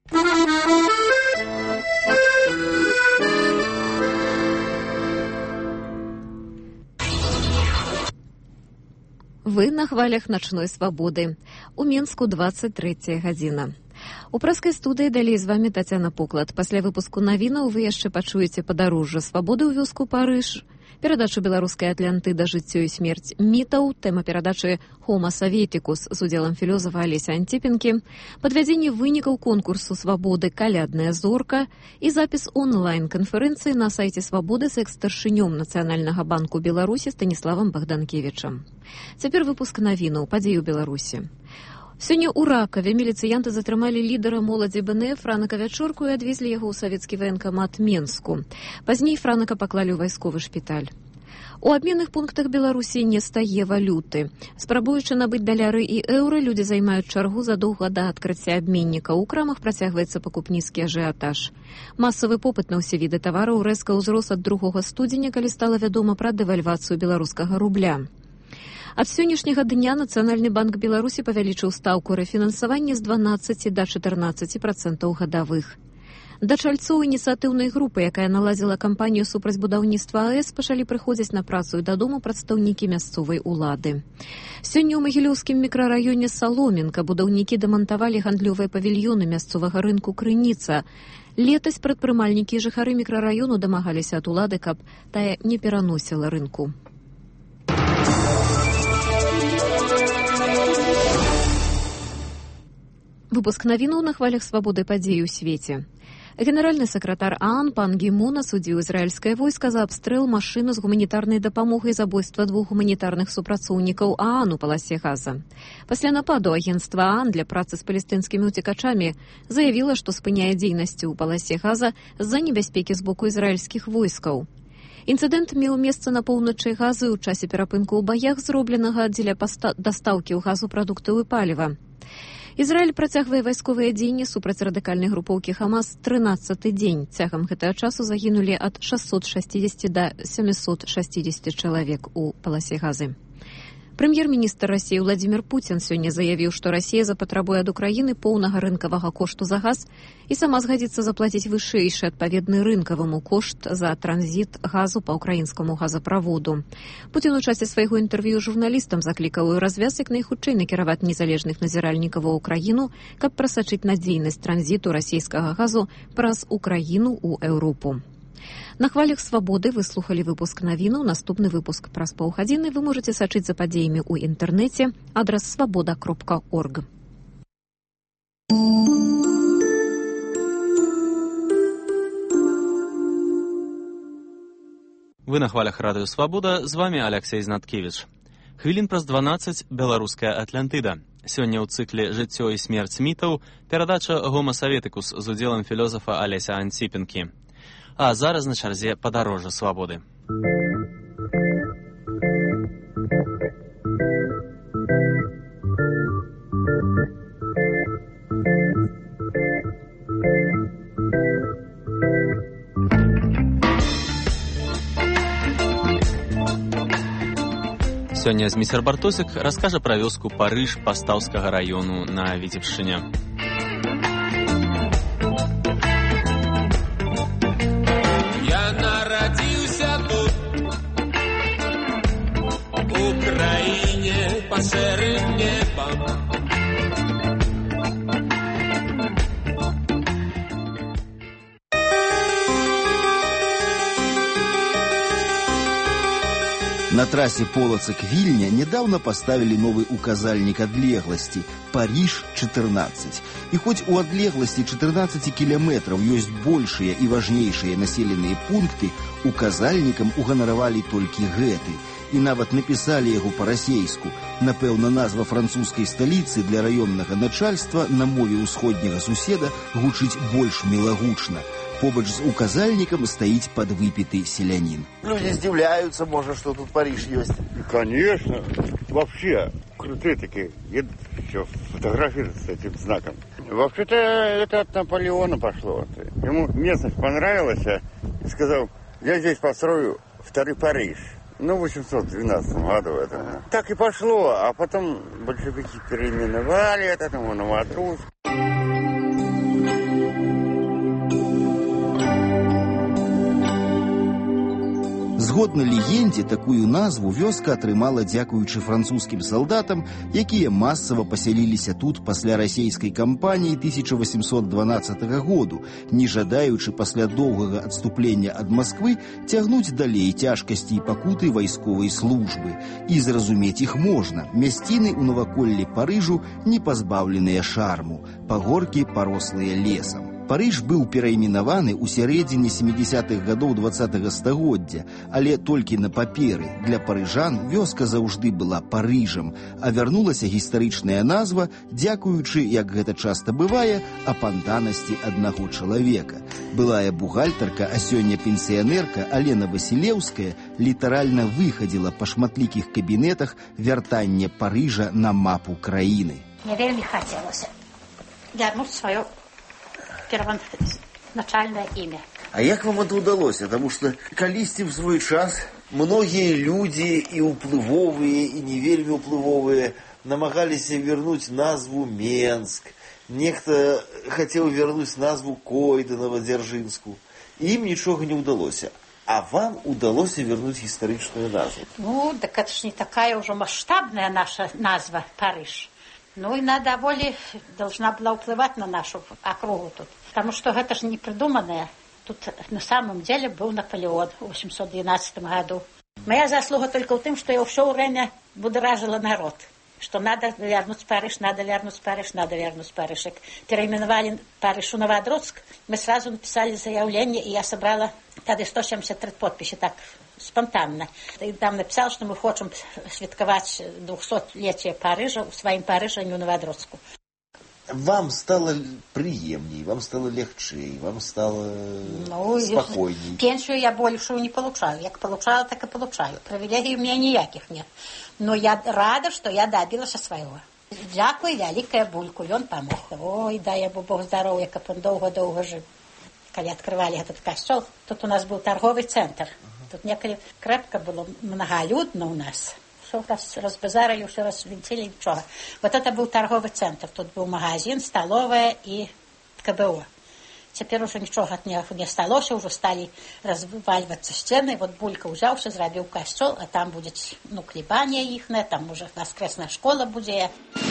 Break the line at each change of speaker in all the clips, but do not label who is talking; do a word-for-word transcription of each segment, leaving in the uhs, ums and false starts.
Вы на хвалях начной свабоды. У Мінску двадцать третья гадзіна. У праскай студыі далей з вами Тацяна Поклад. Пасля выпуску навінаў вы яшчэ пачуеце падарожжа свабоды ў вёску Парыж, перадачу беларускай Атлантыда «Жыццё і смерць мітаў», тэма перадачы «Homo Sovieticus» з удзелам філёзафа Алеся Антипенкі, падвядзенне вынікаў конкурсу свабоды «Калядная зорка» і запіс онлайн-канферэнцыі на сайце свабоды з экс-старшынём Нацыянальнага банку Беларусі Станіславам Богданкевічам. Цяпер выпуск навінаў падзей у Беларусі. Сёння ў Ракаве міліцыянты затрымалі лідара моладзі БНФ Франака Вячорку і адвезлі яго ў савецкі ваенкамат Менску. Пазней Франака паклалі ў вайсковы шпіталь. У абменных пунктах Беларусі не стае валюты. Спрабуючы набыць даляры і еўра, людзі займаюць чаргу задоўга да адкрыцця абменніка. У крамах працягваецца пакупніцкі ажыятаж. Масавы попыт на ўсе віды тавараў рэзка ўзрос ад другога студзеня, калі стала вядома пра дэвальвацыю беларускага рубля. Ад сённяшняга дня Нацыянальны банк Беларусі павялічыў стаўку рэфінансавання з дванаццаці да чатырнаццаці працэнтаў гадавых. Да чальцоў ініцыятыўнай групы, якая наладзіла кампанію супраць будаўніцтва АЭС, пачалі прыходзіць на працу і дадому прадстаўнікі мясцовай улады. Сёння ў магілёўскім мікрараёне Саломенка будаўнікі дэмантавалі гандлёвыя павільёны мясцовага рынку Крыніца. Летась прадпрымальнікі і жыхары мікрараёну дамагаліся ад улады, каб тая не пераносіла рынку. Выпуск навінаў на хвалях свабоды падзей у свеце. Генеральны сакратар ААН пан Гі Мун асудзіў ізраільскае войска за абстрэл машыны з гуманітарнай дапамогай забойства двух гуманітарных супрацоўнікаў ААН у паласе Газа. Пасля нападу агенцтва ААН для працы з палестынскімі ўцекачамі заявіла, што спыняе дзейнасці ў паласе Газа з-за небяспекі з боку ізраільскіх войскаў. Інцыдэнт меў месца на поўначы Газы ў часе перапынку ў баях, зробленага дзеля дастаўкі ў Газу прадуктаў і паліва. Ізраіль працягвае вайсковыя дзеянні супраць радыкальнай групоўкі Хамас трынаццаты дзень. Цягам гэтага часу загінулі ад шасцьсот шэсцьдзесят да сямісот шэсцьдзесят чалавек у паласе Газы. Прэм'ер-міністр Расіі Владзімір Пуцін сёння заявіў, што Расія запатрабуе ад Украіны поўнага рынкавага кошту за газ і сама згадзіцца заплаціць вышэйшы адпаведны рынкаваму кошт за транзіт газу па ўкраінскаму газаправоду. Пуцін у часе свайго інтэрв'ю журналістам заклікаў у развяз як найхутчэй накіраваць незалежных назіральнікаў ва ўкраіну, каб прасачыць надзейнасць транзіту расійскага газу праз Украіну ў Еўропу. На хвалях свабоды вы слухалі выпуск навінаў. Наступны выпуск праз паўгадзіны вы можаце сачыць за падзеямі ў інтэрнэце. Адрас свабода кропка орг.
Вы на хвалях радыё Свабода, з вами Алексей Знаткевич. Хвілін праз дванаццаць беларуская Атлантыда. Сёння ў цыкле «Жыццё і смерць мітаў» перадача «Homo Sovieticus» з удзелам філёзафа Алеся Антипенкі. А зараз на чарзе падарожжа свабоды. Сёння зміцер Бартосік раскажа пра вёску Парыж Пастаўскага раёну на Віцебшчыне.
Под серым небом.
На трассе Полацак-Вільня недавно поставили новый указальник адлегласці «Париж чатырнаццаць». И хоть у адлегласці чатырнаццаць километров есть большие и важнейшие населенные пункты, указальникам уганаравалі толькі гэты. И нават написали его по-расейску. Напэўна, назва французской столицы для районного начальства на мове усходняга суседа гучыць больш мілагучна. Побач з указальником стоит подвыпитый селянин.
Люди издивляются, может, что тут Париж есть.
Конечно. Вообще, крутые такие. Едут, все, фотографируют с этим знаком. Вообще-то это от Наполеона пошло. Ему местность понравилась, и сказал, я здесь построю второй Париж. Ну, в восемьсот двенадцатом году это. Ага. Так и пошло, а потом большевики переименовали это, Новотруск.
Згодна легендзе, такую назву вёска атрымала дзякуючы французскім салдатам, якія масава пасяліліся тут пасля расійскай кампаніі тысяча восемьсот дванаццатага году, не жадаючы пасля доўгага адступлення ад Масквы цягнуць далей цяжкасці і пакуты вайсковай службы. І зразумець іх можна. Мясціны ў наваколлі Парыжу не пазбаўленыя шарму, пагоркі парослыя лесам. Парыж быў перайменаваны ў сярэдзіне сямідзясятых гадоў дваццатага стагоддзя, але толькі на паперы. Для парыжан вёска заўжды была Парыжам, а вярнулася гістарычная назва, дзякуючы, як гэта часта бывае, апантанасці аднаго чалавека. Былая бухгалтарка, а сёння пенсіянерка Алена Васілеўская літаральна выхадзіла па шматлікіх кабінетах вяртання Парыжа на мапу краіны.
Мне вельмі хацелася вярнуць сваё первоначальное имя.
А як вам это удалось? Потому что калісьці в свой час многие люди, и уплывовые, и не вельмі уплывовые, намагаліся вернуть назву Менск. Некто хотел вернуть назву Койда Новодзяржинску. Им ничего не удалось. А вам удалось вернуть историческую назву?
Ну, так это ж не такая уже масштабная наша назва Париж. Ну, и она довольно должна была уплывать на нашу округу тут. Потому что это же не придуманное. Тут на самом деле был Наполеон в восемьсот двенадцатом году. Моя заслуга только в том, что я все время будоражила народ. Что надо вернуть Париж, надо вернуть Париж, надо вернуть Париж. Как переименовали Париж в Новодроцк, мы сразу написали заявление, и я собрала тогда сто семьдесят три подписи, так, спонтанно. И там написал, что мы хотим святковать двухсотлетие Парижа в своем Париже, а не в Новодроцку.
Вам стало приемней, вам стало легче, вам стало
ну,
спокойней.
Пенсию я большую не получаю. Я получала, так и получаю. Привилегий у меня никаких нет. Но я рада, что я добилась своего. Дякую, великая Бульку, и он помог. Ой, дай ему Бог здоровья, как он долго-долго жил. Когда открывали этот костел, тут у нас был торговый центр. Тут некогда крепко было, многолюдно у нас. Все раз разбазарили, все развинтили, ничего. Вот это был торговый центр. Тут был магазин, столовая и КБО. Теперь уже ничего от них не осталось, уже стали разваливаться стены. Вот Булька взялся, зробил костел, а там будет, ну, хлебание их, там уже воскресная школа будет.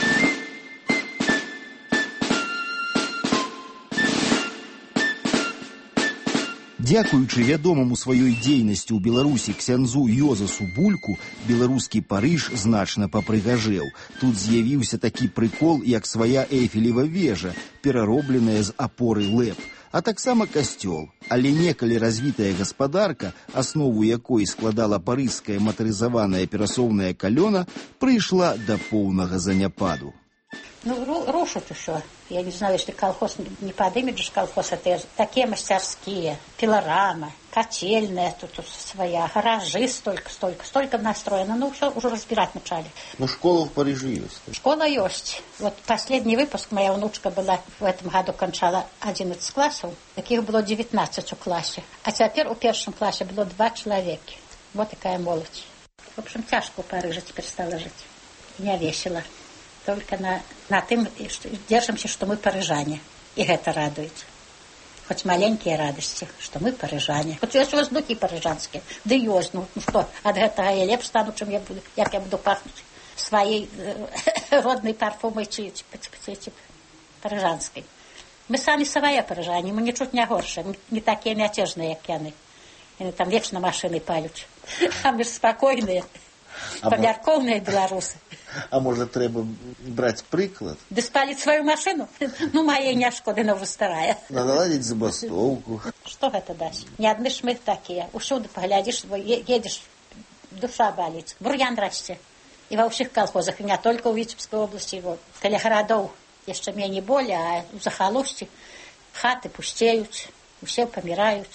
Дзякуючы вядомаму сваёй дзейнасці ў Беларусі ксяндзу Йозасу Бульку, беларускі Парыж значна папрыгажэў. Тут з'явіўся такі прыкол, як свая Эйфелева вежа, пераробленая з апоры лэп, а таксама касцёл. Але некалі развітая гаспадарка, аснову якой складала парыжская матарызаваная перасоўная калёна, прыйшла да поўнага заняпаду.
Ну, рушат еще. Я не знаю, если колхоз не подымет же колхоз, это такие мастерские, пилорама, котельная тут своя, гаражи столько, столько, столько настроено. Ну, все уже разбирать начали.
Ну, школа в Париже есть.
Школа есть. Вот последний выпуск, моя внучка была в этом году, кончала одиннадцать классов, таких было девятнадцать у классе. А теперь у первом классе было два человека. Вот такая молодь. В общем, тяжко у Парижа теперь стало жить. Не весело. Только на, на тым держимся, что мы парижане. И это радует. Хоть маленькие радости, что мы парижане. Хоть есть воздухи парижанские. Да и есть, ну, ну что, от этого я лепше стану, чем я буду, як я буду пахнуть своей э, родной парфумой чи, чи, чи, чи, парижанской. Мы сами свои парижане, мы ничуть не горше, мы не такие мятежные, как яны. Они там вечно машины палят. А мы же спокойные.
А
Помяркоўныя беларусы.
А может, треба брать приклад?
Да спалить свою машину? Ну, моей не шкода, она уже старая.
Надо наладить забастовку.
Что это даст? Не одни ж мы такие. Усюду поглядишь, едешь, душа болит. Бурьян расте. И во всех колхозах, и не только в Витебской области, вот. Каля городов еще менее боли, а в захолустье хаты пустеют, все помирают.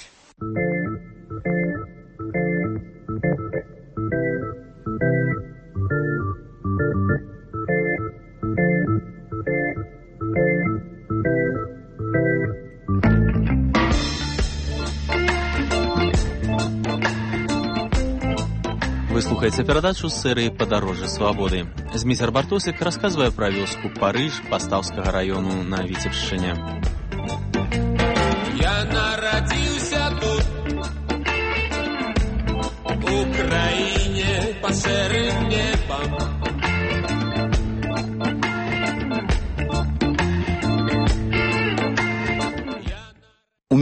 Вы слухаеце перадачу з серыі «Падарожжа свабоды». Зміцер Бартосік расказвае пра вёску Парыж Пастаўскага раёну на Віцебшчыне.
Я нарадзіўся тут, у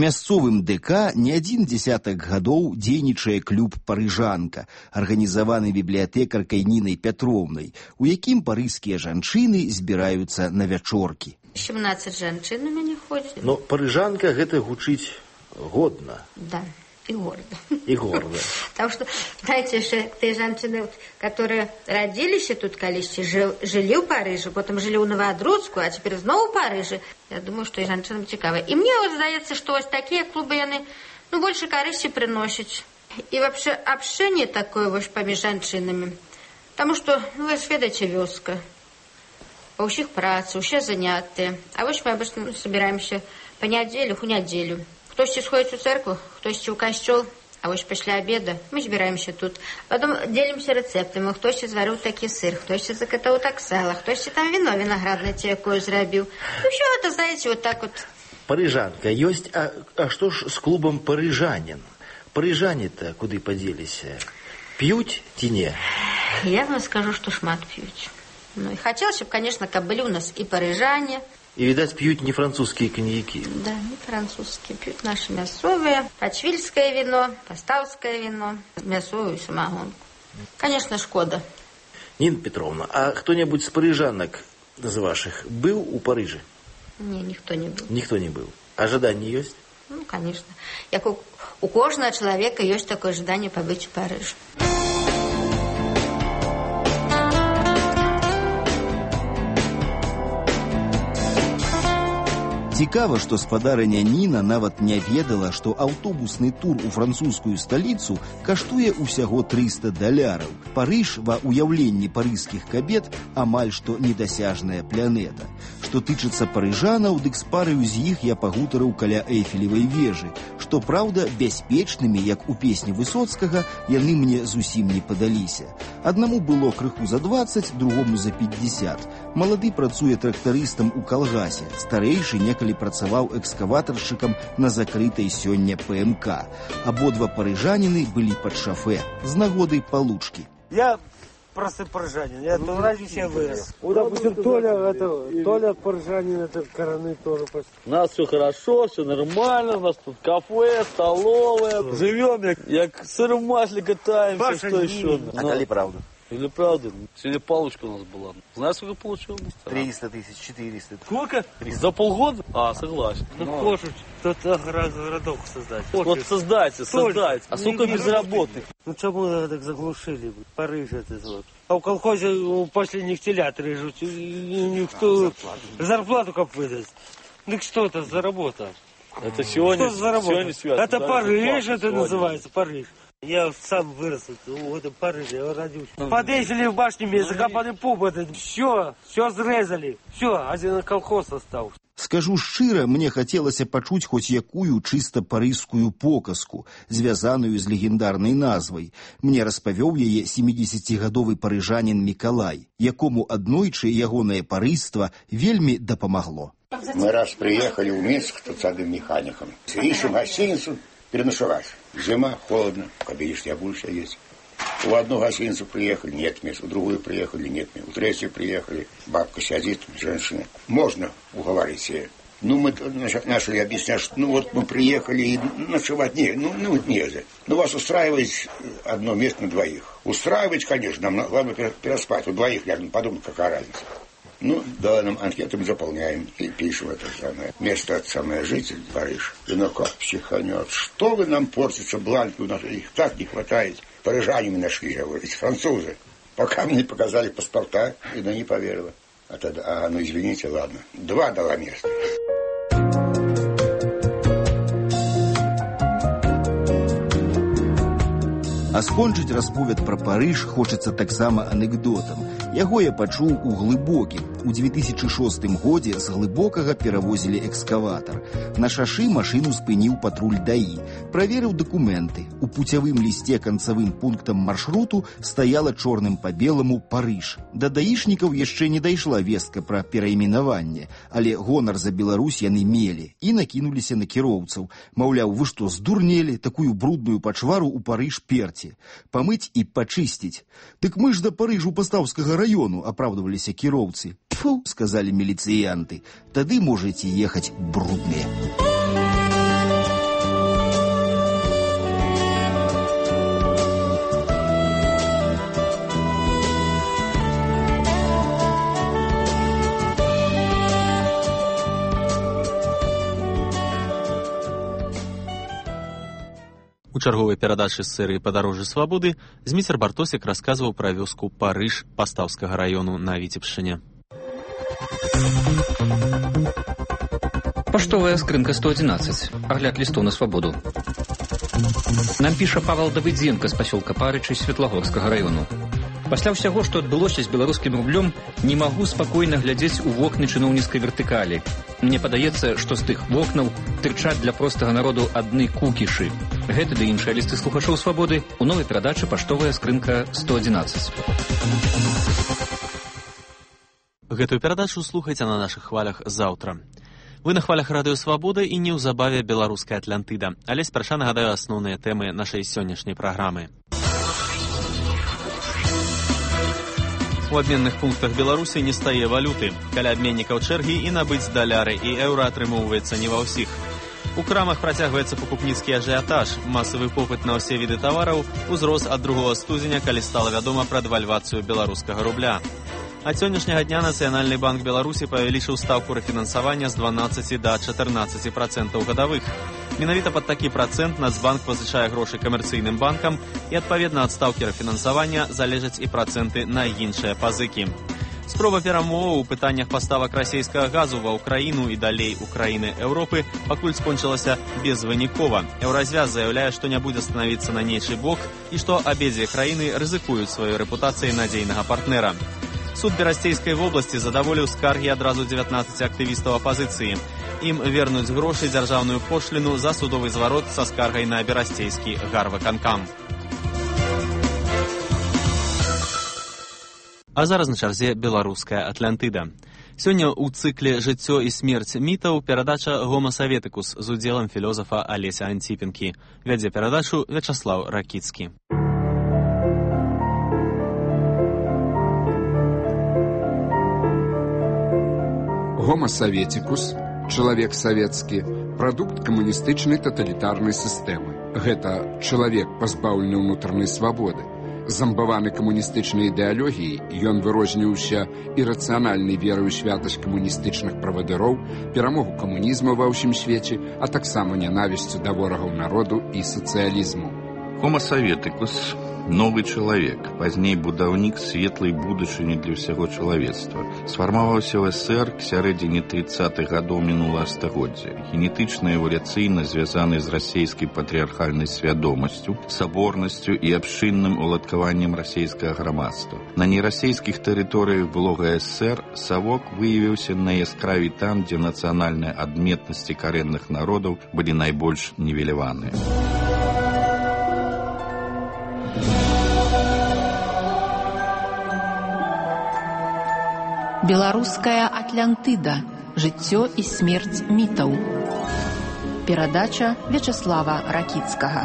мясцовым ДК не адзін дзясятак гадоў дзейнічае клуб «Парыжанка», арганізаваны бібліятэкаркай Нінай Пятровнай, у якім парыжскія жанчыны збіраюцца на вячоркі.
семнадцать жанчын у мяне ходзіць.
Но «Парыжанка» гэта гучыць годна.
Да. И гордо.
И гордо.
Потому что, знаете, что те женщины, которые родились тут колись, жили в Париже, потом жили у Новодрудску, а теперь снова в Париже, я думаю, что и женщинам цікаво. И мне вот здається, что вот такие клубы, они, ну, больше користи приносят. И вообще общение такое вот поміж женщинами. Потому что, ну, вы же ведаете, вёска. У всех працы, у всех занятия. А вот мы обычно собираемся по неделю, у неделю. Хтось сходит в церкву, хтось в костел, а вот после обеда мы собираемся тут. Потом делимся рецептами. Хтось зварил такий сыр, хтось закатал так сало, хтось там вино виноградное якое зробил. Ну, все это, знаете, вот так вот.
Парыжанка есть, а, а что ж с клубом «Парыжанин»? Парыжане-то куды поделись? Пьют ці не?
Я вам скажу, что шмат пьют. Ну, и хотелось, чтобы, конечно, как были у нас и парижане.
И, видать, пьют не французские коньяки.
Да, не французские. Пьют наши мясовые. Почвильское вино, поставское вино, мясовую самогонку. Конечно, шкода.
Нина Петровна, а кто-нибудь с парижанок из ваших был у Парижа?
Не, никто не был.
Никто не был. Ожидание есть?
Ну, конечно. Як у, у кожного человека есть такое ожидание побыть в Париже.
Цікава, што спадарыня Ніна нават не ведала, што аўтобусны тур у французскую сталіцу каштуе ўсяго трыста даляраў. Парыж ва ўяўленні парыжскіх кабет амаль што недасяжная планета. Што тычыцца парыжанаў, дык з параю з іх я пагутарыў каля Эйфелевай вежы. Што, праўда, бяспечнымі, як у песні Высоцкага, яны мне зусім не падаліся. Аднаму было крыху за дваццаць, другому за пятьдесят. Малады працуе трактарыстам у калгасе, старэйшы некалі працаваў экскаватаршчыкам на закрытай сёння ПМК. Абодва парыжаніны былі пад шафе з нагоды палучкі.
Я просто парыжанин, я тут родился, я вырос. Вот, допустим, Толя, это, Толя парыжанин, это Короны тоже почти.
У нас все хорошо, все нормально, у нас тут кафе, столовая. Живем, як, як сыром масле катаемся, Паша, что еще.
А дали правду.
Или правда? Сегодня палочка у нас была. Знаешь, сколько получил?
триста тысяч, четыреста.
Сколько? триста. За полгода? А, согласен.
Ну, ну хочешь, кто-то городок создать.
Вот создайте, создайте. А сколько безработных?
Ну, чему так заглушили? Париж это вот. А у колхоза последних телят режут. И никто зарплату как выдаст. Ну, что это за работа?
Это сегодня,
что за работа?
Сегодня связано.
Это Париж, это
сегодня.
называется, Париж. Я сам вырос в этом Париже, я родился. Подвесили в башне мне, закопали пуп этот. Все, все срезали. Все, один колхоз остался.
Скажу шчыра, мне хацелася пачуць хоць якую чыста парыжскую показку, звязаную з легендарнай назвай. Мне распавёў яе семидесятигадовы парыжанін Мікалай, якому аднойчы ягонае парыжства вельмі дапамагло.
Мы раз приехали в Минск с садовым механиком. Ищем гостиницу переночевать. Зима, холодно, кабинешь я буду сидеть. В одну гостиницу приехали, нет мест. В другую приехали, нет мест. В третью приехали, бабка сидит, женщина. Можно уговорить ее. Ну, мы начали объяснять, что ну вот мы приехали и ночевать не, ну, ну нельзя. Ну, вас устраивает одно место на двоих. Устраивать, конечно, нам главное переспать. У двоих, я подумал, какая разница. Ну, да, нам анкету мы заполняем и пишем это самое. Место от самое житель Париж. И ну как психанет. Что вы нам портите, бланки у нас, их так не хватает. Парижане мы нашли, говорите, французы. Пока мне показали паспорта, и она не поверила. А тогда, а, ну извините, ладно. Два дала место.
А скончыць расповед пра Парыж хочацца таксама анекдотам. Яго я пачуў у Глыбокім. У две тысячи шостым годзе з Глыбокага перавозілі экскаватар. На шашы машыну спыніў патруль ДАІ. Праверыў дакументы. У пуцявым лісце канцавым пунктам маршруту стаяла чорным па беламу Парыж. Да даішнікаў яшчэ не дайшла вестка пра перайменаванне, але гонар за Беларусь яны мелі і накінуліся на кіроўцаў. Маўляў, вы што, здурнелі? Такую брудную пачвару ў Парыж перці. Памыць і пачысціць. Дык мы ж да Парыжу Пастаўскага району, апраўдваліся кіроўцы. Фу, сказали милициянты, тады можете ехать брудные.
У чарговай перадачы з серыі «Падарожжа свабоды» Зміцер Бартосік расказваў пра вёску Парыж Пастаўскага раёну на Віцебшчыне.
Паштовая скрынка сто одиннадцать. Агляд лістоў на свабоду. Нам піша Павел Давыдзенко з пасёлка Парычы Светлагорскага раёну. Пасля ўсяго, што адбылося з беларускім рублём, не магу спакойна глядзець у вокны чыноўніцкай вертыкалі. Мне падаецца, што з тых вокнаў тырчаць для простага народу адны кукішы. Гэты ды іншыя лісты слухачоў свабоды у новай перадачы «Паштовая скрынка сто одиннадцать».
Гэтую перадачу слухайце на нашых хвалях заўтра. Вы на хвалях радыё «Свабода» і неўзабаве беларуская Атлантыда. Але спярша нагадаю асноўныя тэмы нашай сённяшняй праграмы. У абменных пунктах Беларусі не стае валюты. Каля абменнікаў чэргі і набыць даляры і еўра атрымоўваецца не ва ўсіх. У крамах працягваецца пакупніцкі ажыятаж. Масавы попыт на ўсе віды тавараў узрос ад другога студзеня, калі стала вядома пра дэвальвацыю беларускага рубля. Ад сённяшняга дня Нацыянальны банк Беларусі павялічыў стаўку рэфінансавання з дванаццаці да чатырнаццаці працэнтаў гадавых. Менавіта пад такі працэнт Нацбанк пазычае грошы камерцыйным банкам і адпаведна ад стаўкі рэфінансавання залежаць і працэнты на іншыя пазыкі. Спроба перамоваў у пытаннях паставак расійскага газу ва ўкраіну і далей у краіны Еўропы пакуль скончылася безвынікова. Еўразвяз заяўляе, што не будзе станавіцца на нейчы бок і што абедзве краіны рызыкуюць сваёй рэпутацыяй надзейнага партнера. Суд Берасцейскай вобласці задаволіў скаргі адразу дзевятнаццаці актывістаў апазіцыі. Ім вернуць грошы дзяржаўную пошліну за судовы зварот са скаргай на Берасцейскі гарвыканкам. А зараз на чарзе беларуская Атлантыда. Сёння ў цыкле «Жыццё і смерць мітаў» перадача «Гома Саветыкус» з удзелам філёзафа Алеся Антіпенкі. Вядзе перадачу Вячаслаў Ракіцкі.
Гома Саветыкус, чалавек савецкі, прадукт камуністычнай таталітарнай сістэмы. Гэта чалавек, пазбаўлены ўнутранай свабоды. Замбаваны камуністычнай ідэалогіяй, ён вырозніўся ірацыянальнай верай у святасць камуністычных правадыроў, перамогу камунізму ва ўсім свеце, а таксама нянавісцю да ворагаў народу і сацыялізму.
Гома Саветыкус – новы чалавек, пазней будаўнік светлай будучыні для ўсяго чалавецтва. Сфармаваўся ў эс эс эр к сярэдзіне трыццатых гадоў мінулага стагоддзя. Генетычна эвалюцыйна звязаны з расейскай патрыархальнай свядомасцю, саборнасцю і абшчынным уладкаваннем расейскага грамадства. На нерасейскіх тэрыторыях былога эс эс эр Савок выявіўся найяскравей там, дзе нацыянальныя адметнасці карэнных народаў былі найбольш нівеляваныя.
Беларуская Атлантыда. Жыццё і смерць мітаў. Перадача Вячаслава Ракіцкага.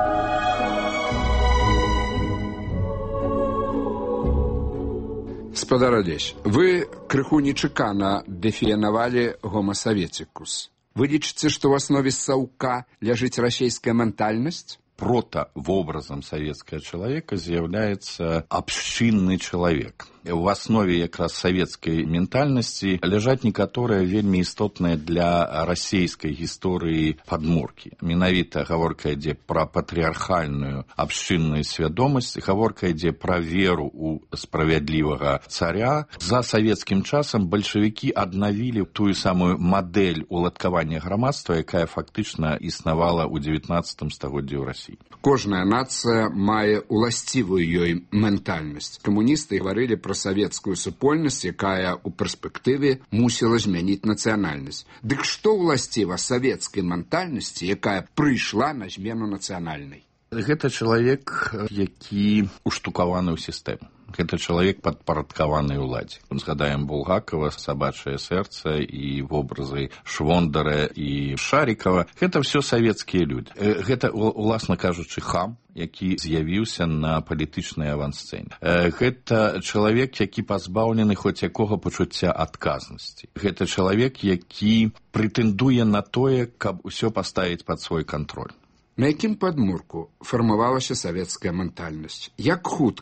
Спадар Алесь, вы крыху нечакана дэфіянавалі Гома Саветыкус. Вы лічыце, што ў аснове саўка ляжыць расейская ментальнасць?
Протавобразам савецкага чалавека з'яўляецца абшчынны чалавек. У аснове якраз савецкай ментальнасці ляжаць некаторыя вельмі істотныя для расейскай гісторыі падмуркі. Менавіта гаворка ідзе пра патрыархальную абшчынную свядомасць, гаворка ідзе пра веру ў справядлівага царя. За савецкім часам бальшавікі аднавілі тую самую мадэль уладкавання грамадства, якая фактычна існавала ў дзевятнаццатым стагоддзі ў Расіі.
Кожная нацыя мае уласцівую ёй ментальнасць. Камуністы гаварылі пра савецкую супольнасць, якая ў перспектыве мусіла змяніць нацыянальнасць. Дык што ўласціва савецкай ментальнасці, якая прыйшла на змену нацыянальнай?
Гэта чалавек, які уштукаваны ў сістэму. Гэта чалавек падпарадкаваны ўладзе. Згадаем Булгакова, «Сабачае сэрца» і вобразы Швондара і Шарікава. Гэта ўсё савецкія людзі. Гэта, уласна кажучы, хам, які з'явіўся на палітычнай авансцэне. Гэта чалавек, які пазбаўлены хоць якога пачуцця адказнасці. Гэта чалавек, які прэтэндуе на тое, каб усё паставіць пад свой кантроль.
На якім падмурку фармавалася савецкая ментальнасць? Як хутка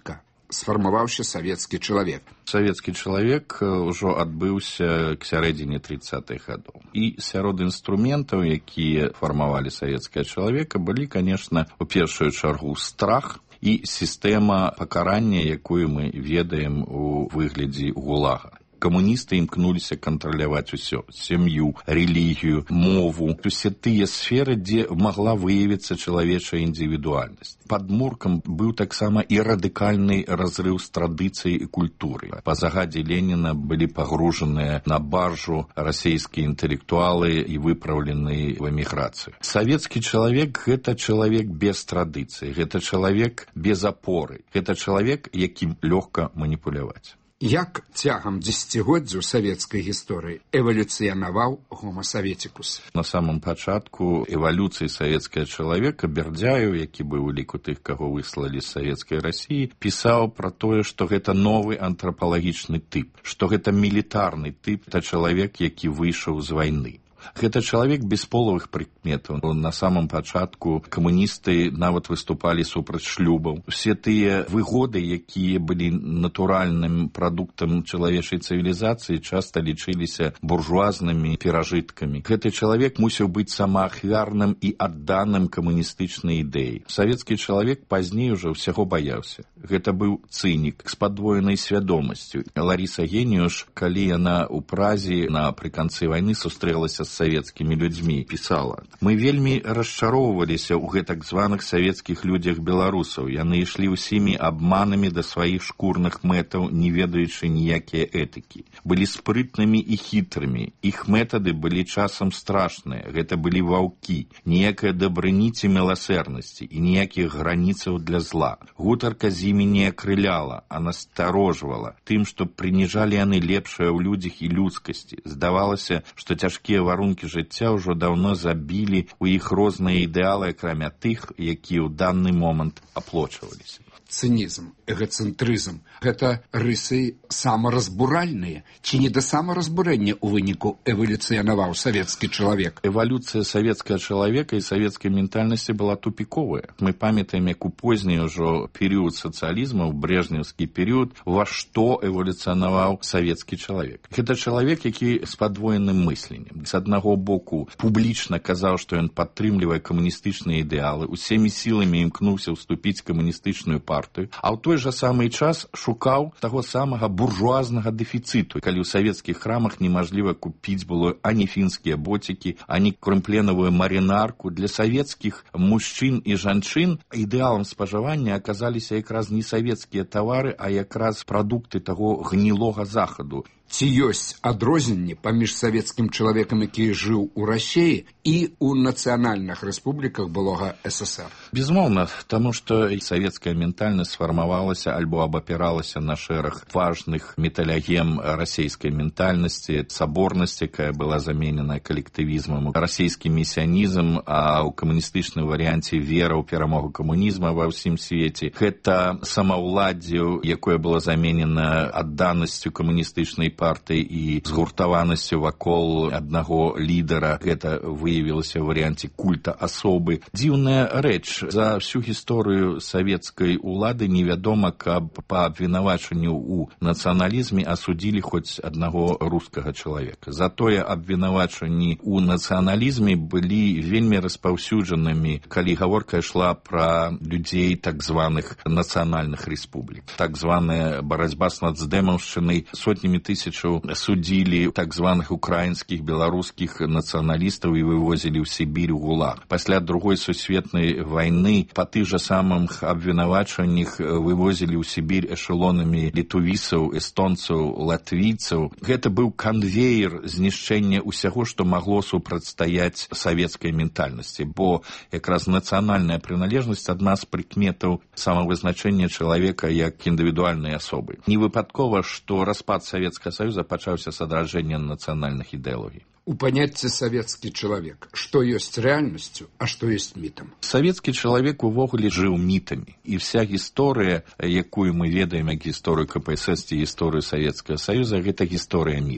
сфармаваўся савецкі чалавек?
Савецкі чалавек ўжо адбыўся к сярэдзіне тридцатых гадоў. І сярод інструментаў, якія фармавалі савецкага чалавека, былі, конечно, у першую чаргу страх і сістэма пакарання, якую мы ведаем у выглядзе гулага. Камуністы імкнуліся кантраляваць усё: сям'ю, рэлігію, мову, усе тыя сферы, дзе магла выявіцца чалавечая індывідуальнасць. Падмуркам быў таксама і радыкальны разрыў з традыцыяй і культуры. Па загадзе Леніна былі пагружаныя на баржу расійскія інтэлектуалы і выпраўленыя ў эміграцыю. Савецкі чалавек – гэта чалавек без традыцыі, гэта чалавек без апоры, гэта чалавек, якім лёгка маніпуляваць.
Як цягам дзесяцігоддзяў савецкай гісторыі эвалюцыянаваў Homo Sovieticus?
На самом пачатку эвалюцыі савецкага чалавека Бердзяев, які быў у ліку тых, каго выслалі з савецкай Расіі, пісаў пра тое, што гэта новы антрапалагічны тып, што гэта мілітарны тып, та чалавек, які выйшаў з вайны. Гэта чалавек без полавых прыкметаў. На самом пачатку камуністы нават выступалі супраць шлюбаў. Усе тыя выгоды, якія былі натуральным прадуктам чалавечай цывілізацыі, часта лічыліся буржуазнымі перажыткамі. Гэты чалавек мусіў быць самаахвярным і адданым камуністычнай ідэі. Савецкі чалавек пазней ужо ўсяго баяўся. Гэта быў цынік з падвоенай свядомасцю. Ларіса Геніуш, калі яна ў Празе напрыканцы вайны сустрэлася з савецкімі людзьмі, пісала: «Мы вельмі расчароўваліся ў гэтак званых савецкіх людзях беларусаў. Яны ішлі ўсімі абманамі да сваіх шкурных мэтаў, не ведаючы ніякія этыкі. Былі спрытнымі і хітрымі. Іх метады былі часам страшныя. Гэта былі ваўкі. Ніякая дабрыні ці міласэрнасці і ніякіх граніцаў для зла. Гутарка з імі не акрыляла, а насторожвала тым, што прыніжалі яны лепшае ў людзях і людскасці. Здавалася, што цяжкія варункі Рункі жыцця ўжо даўно забілі ў іх розныя ідэалы, акрамя тых, якія ў даны момант аплочваліся.
Цынізм, эгацэнтрызм – гэта рысы самаразбуральныя ці не да самаразбурэння ў выніку эвалюцыянаваў савецкі чалавек?
Эвалюцыя савецкага чалавека і савецкай ментальнасці была тупіковая. Мы памятаем, як у позні ўжо перыяд сацыялізму, брежнеўскі перыяд, ва што эвалюцыянаваў савецкі чалавек. Гэта чалавек, які з падвоеным мысленнем. З аднаго боку публічна казаў, што ён падтрымлівае камуністычныя ідэалы, усімі сіламі імкнуўся ўступіць камуністычную партыю, а ў той жа самы час шукаў таго самага буржуазнага дэфіцыту, калі ў савецкіх храмах немажліва купіць было ані фінскія боцікі, ані крымпленавую марынарку. Для савецкіх мужчын і жанчын ідэалам спажывання аказаліся якраз не савецкія тавары, а якраз прадукты таго гнілога захаду.
Ці ёсць адрозненні паміж савецкім чалавекам, які жыў у Расіі, і ў нацыянальных рэспубліках былога СССР?
Безумоўна, таму што савецкая ментальнасць сфармавалася альбо абапіралася на шэраг важных металягем расійскай ментальнасці, саборнасць, якая была заменена калектывізмам, расійскі месіянізм, а ў камуністычным варыянце вера ў перамогу камунізма ва ўсім свеце. Гэта самаўладдзе, якое было заменена адданасцю камуністычнай партыі і згуртаванасцю вакол аднаго лідара. Гэта выявілася ў варыянце культа асобы. Дзіўная рэч, за всю гісторыю савецкай улады невядома, каб па абвінавачанню ў нацыяналізме асудзілі хоць аднаго рускага чалавека. Затое абвінавачанні ў нацыяналізме былі вельмі распаўсюджанымі, калі гаворка ішла пра людзей так званых нацыянальных рэспублік. Так званая барацьба з нацдэмаўшчынай, сотнямі тысяч судзілі так званых украінскіх, беларускіх нацыяналістаў і вывозілі ў Сібір у ГУЛАГ. Пасля другой сусветнай вайны па тых жа самых абвінавачаннях вывозілі ў Сібір эшелонамі літувісаў, эстонцаў, латвійцаў. Гэта быў канвеер знішчэння ўсяго, што магло супрацьстаяць савецкай ментальнасці, бо якраз нацыянальная прыналежнасць адна з прыкметаў самавызначэння чалавека як індывідуальнай асобы. Не выпадкова, што распад Савецкага Саюза пачаўся з адраджэння нацыянальных ідэалогій.
У паняцці савецкі чалавек, што ёсць рэальнасцю, а што ёсць мітам?
Савецкі чалавек увогуле жыў мітамі. І вся гісторыя, якую мы ведаем як гісторыю ка пэ эс эс ці гісторыю Савецкага Саюза, гэта гісторыя мітаў.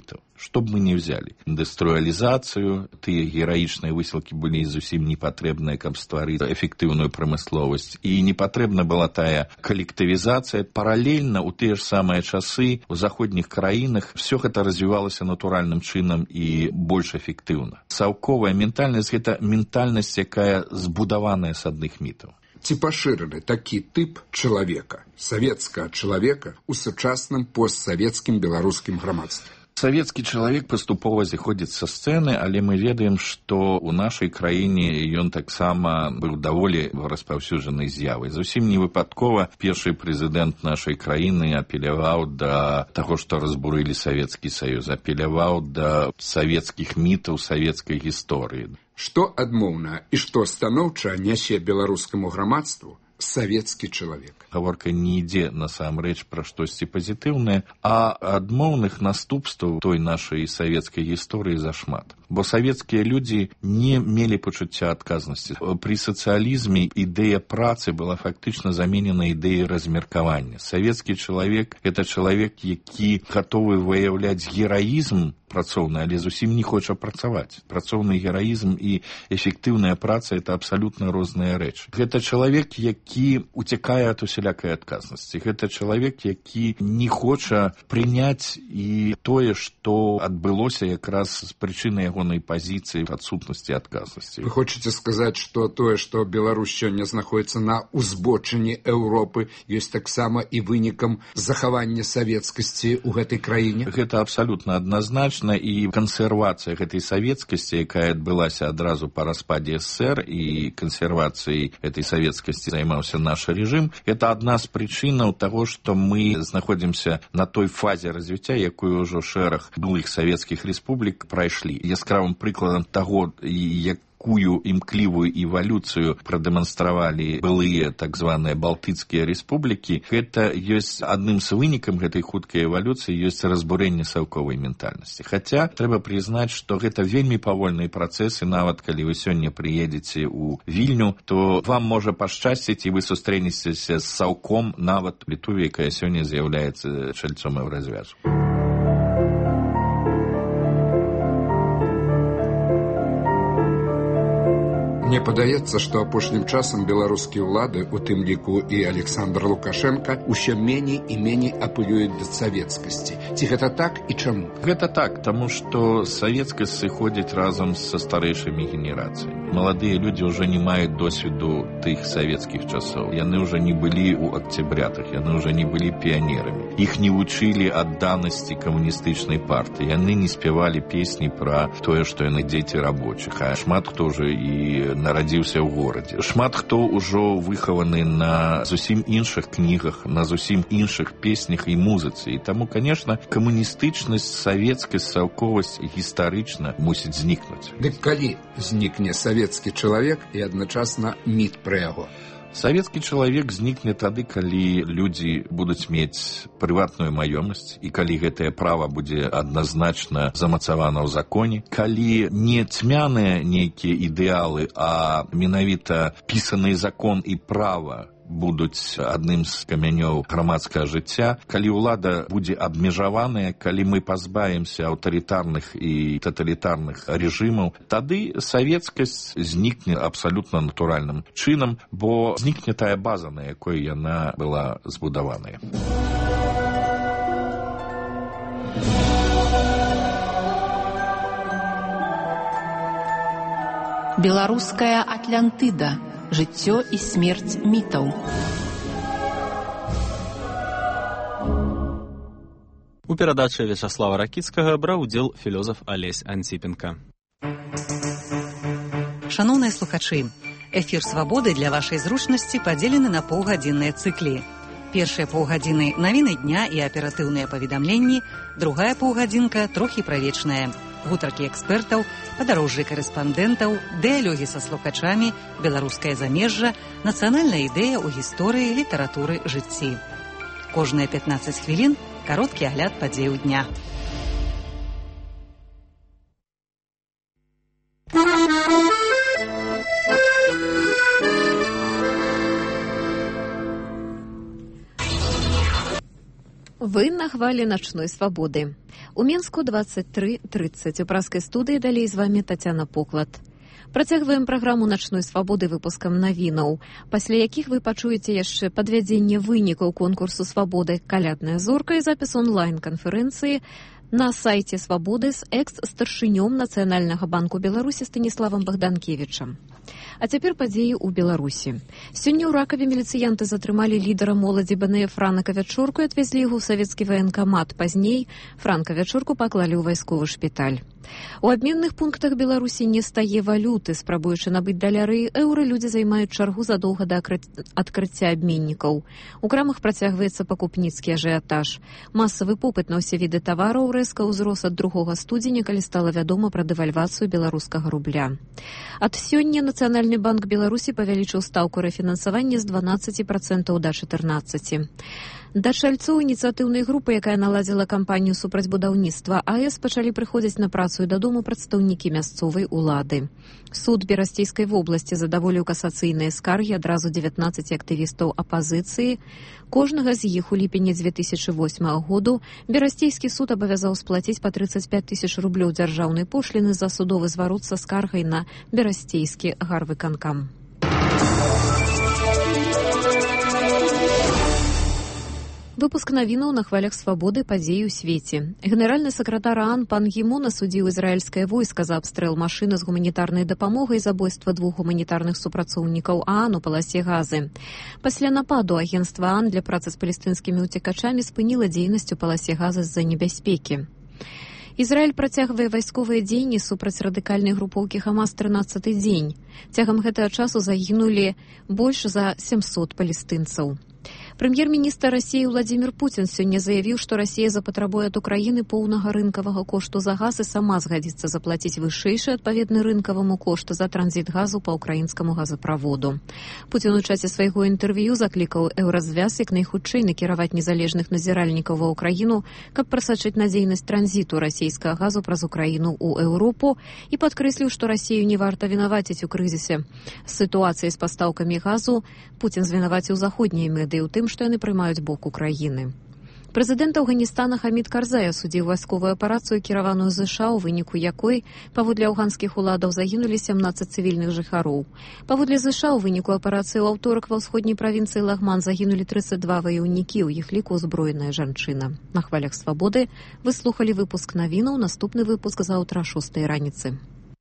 Што б мы не взяли? Індустрыялізацыю, тыя гераічныя высілкі былі зусім не патрэбныя, каб стварыць эфектыўную прамысловасць. І не патрэбна была тая калектывізацыя. Паралельна ў тыя ж самыя часы у заходніх краінах все гэта развівалася натуральным чынам і больш эфектыўна. Саўковая ментальнасць – гэта ментальнасць, якая збудаваная з адных мітаў.
Ці пашыраны такі тып чалавека, савецкага чалавека ў сучасным постсавецкім беларускім грамадстве?
Савецкі чалавек паступова зыходзіць са сцэны, але мы ведаем, што ў нашай краіне ён таксама быў даволі распаўсюджанай з'явай. Зусім не выпадкова першы прэзідэнт нашай краіны апеляваў да таго, што разбурылі Савецкі Саюз, апеляваў да савецкіх мітаў, савецкай гісторыі.
Што адмоўна і што станоўча нясе беларускаму грамадству савецкі чалавек?
Гаворка не ідзе насамрэч пра штосьці пазітыўнае, а адмоўных наступстваў той нашай савецкай гісторыі зашмат. Бо савецкія людзі не мелі пачуцця адказнасці. Пры сацыялізме ідэя працы была фактычна заменена ідэяй размеркавання. Савецкі чалавек – гэта чалавек, які гатовы выяўляць гераізм працоўны, але зусім не хоча працаваць. Працоўны гераізм і эфектыўная праца – это абсалютна розныя рэчы. Гэта чалавек, які уцякае ад усялякай адказнасці. Гэта чалавек, які не хоча прыняць і тое, што адбылося якраз з прычыны ягонай пазіцыі адсутнасці адказнасці.
Вы хочаце сказаць, што тое, што Беларусь сёння знаходзіцца на узбочыне Еўропы, ёсць таксама і вынікам захавання савецкасці ў гэтай краіне?
Гэта абсалютна адназначна, і кансервацыя гэтай савецкасці, якая адбылася адразу па распадзе СССР, і кансервацыяй гэтай савецкасці займаўся наш рэжым, это адна з прычынаў таго, што мы знаходзімся на той фазе развіцця, якую ўжо шэраг былых савецкіх рэспублік прайшлі. Яскравым прыкладам таго, як якую імклівую эвалюцыю прадэманстравалі былыя так званыя балтыцкія рэспублікі, гэта ёсць адным з вынікам гэтай хуткай эвалюцыі ёсць разбурэнне саўковай ментальнасці. Хаця трэба прызнаць, што гэта вельмі павольныя працэсы, нават калі вы сёння прыедзеце ў Вільню, то вам можа пашчасціць і вы сустрэнецеся з саўком нават Літуве, якая сёння з'яўляецца чальцом еўразвязу.
Мне падаецца, што апошнім часам беларускія ўлады, у тым ліку і Александр Лукашенко, усё меней і меней апелююць да савецкасці. Ці гэта так і чаму?
Гэта так, таму што савецкасць сыходзіць разам са старэйшымі генерацыямі. Маладыя людзі ўжо не маюць досведу тых савецкіх часоў. Яны ўжо не былі ў акцябрятах, яны ўжо не былі піянерамі. Іх не вучылі адданасці камуністычнай партыі. Яны не спявалі песні пра тое, што яны дзеці рабочых, а шмат хто ўжо і нарадзіўся ў горадзе. Шмат хто ўжо выхаваны на зусім іншых кнігах, на зусім іншых песнях і музыцы. І таму, канешне, камуністычнасць, савецкасць, саўковасць гістарычна мусіць знікнуць.
Дык калі знікне савецкі чалавек і адначасна міт пра яго?
Савецкі чалавек знікне тады, калі людзі будуць мець прыватную маёмасць і калі гэтае права будзе адназначна замацавана ў законе, калі не цьмяныя нейкія ідэалы, а менавіта пісаны закон і права будуць адным з камянёў грамадскага жыцця, калі ўлада будзе абмежаваная, калі мы пазбавімся аўтарытарных і таталітарных рэжымаў, тады савецкасць знікне абсалютна натуральным чынам, бо знікне тая база, на якой яна была збудаваная.
Беларуская Атлантыда. Жыццё і смерць мітаў.
У перадачы Вячаслава Ракіцкага браў удзел філёзаф Алесь Антипенко.
Шаноўныя слухачы, эфір «Свабоды» для вашай зручнасці падзелены на паўгадзінныя цыклі. Першыя паўгадзіны навіны дня і аператыўныя паведамленні, другая паўгадзінка трохі правечная. Гутаркі экспертаў, падарожжы карэспандэнтаў, дыялогі са слухачамі, беларускае замежжа, нацыянальная ідэя ў гісторыі, літаратуры, жыцці. Кожныя пятнаццаць хвілін кароткі агляд падзеяў дня.
Вы на хвалі начной свабоды. У Мінску двадцать три тридцать. У праскай студыі далей з вами Тацяна Поклад. Працягваем праграму начной свабоды выпускам навінаў, пасля якіх вы пачуеце яшчэ падвядзенне вынікаў конкурсу свабоды «Калядная зорка» і запіс онлайн-канферэнцыі на сайце свабоды з экс-старшынём Нацыянальнага банку Беларусі Станіславам Богданкевічам. А цяпер падзеі ў Беларусі. Сёння ў Ракаве міліцыянты затрымалі лідара моладзі Бэ Эн ЭФ Франка Вячорку і адвезлі яго ў савецкі ваенкамат. Пазней Франка Вячорку паклалі ў вайсковы шпіталь. У абменных пунктах Беларусі не стае валюты. Спрабуючы набыць даляры і эўры, людзі займаюць чаргу задоўга да адкрыцця абменнікаў. У крамах працягваецца пакупніцкі ажыятаж. Масавы попыт на ўсе віды тавараў рэзка ўзрос ад другога студзеня, калі стала вядома пра дэвальвацыю беларускага рубля. Ад сёння Нацыянальны банк Беларусі павялічыў стаўку рэфінансавання з дванаццаць працэнтаў да чатырнаццаць. Да чальцоў ініцыятыўнай групы, якая наладзіла кампанію супраць будаўніцтва АЭС, пачалі прыходзіць на працу і дадому прадстаўнікі мясцовай улады. Суд Берасцейскай вобласці задаволіў касацыйныя скаргі адразу дзевятнаццаць актывістаў апазіцыі. Кожнага з іх у ліпені дзве тысячы восьмага году Берасцейскі суд абавязаў сплаціць па трыццаць пяць тысяч рублёў дзяржаўнай пошліны за судовы зварот са скаргай на Берасцейскі гарвыканкам. Выпуск навінаў на хвалях свабоды, падзеі ў свеце. Генеральны сакратар ААН пан Гі Мун асудзіў ізраільскае войска за абстрэл машыны з гуманітарнай дапамогай і забойства двух гуманітарных супрацоўнікаў ААН у паласе Газы. Пасля нападу агенцтва ААН для працы з палестынскімі ўцекачамі спыніла дзейнасць у паласе Газы з-за небяспекі. Ізраіль працягвае вайсковыя дзеянні супраць радыкальнай групоўкі Хамас трынаццаты дзень. Цягам гэтага часу загінулі больш за сямсот палестынцаў. Прэм'ер-міністр Расіі Владзімір Пуцін сёння заявіў, што Расія запатрабуе ад Украіны поўнага рынкавага кошту за газ і сама згадзіцца заплаціць вышэйшы адпаведны рынкаваму кошту за транзіт газу па ўкраінскаму газаправоду. Пуцін у часе свайго інтэрв'ю заклікаў Еўразвяз як найхутчэй накіраваць незалежных назіральнікаў ва ўкраіну, каб прасачыць надзейнасць транзіту расійскага газу праз Украіну ў Еўропу і падкрэсліў, што Расію не варта вінаваціць у крызісе. З сітуацыяй з пастаўкамі газу Пуцін звінаваціў заходнія медыі ў тым, што яны прымаюць бок Украіны. Прэзідэнт Афганістана Хамід Карзай асудзіў вайсковую аперацыю, кіраваную ЗША, у выніку якой, паводле афганскіх уладаў, загінулі сямнаццаць цывільных жыхароў. Паводле ЗША, у выніку аперацыі ў аўторак ва ўсходняй правінцыі Лагман загінулі трыццаць два ваяўнікі, у іх ліку ўзброеная жанчына. На хвалях свабоды вы слухалі выпуск навінаў, наступны выпуск заўтра шостай раніцы.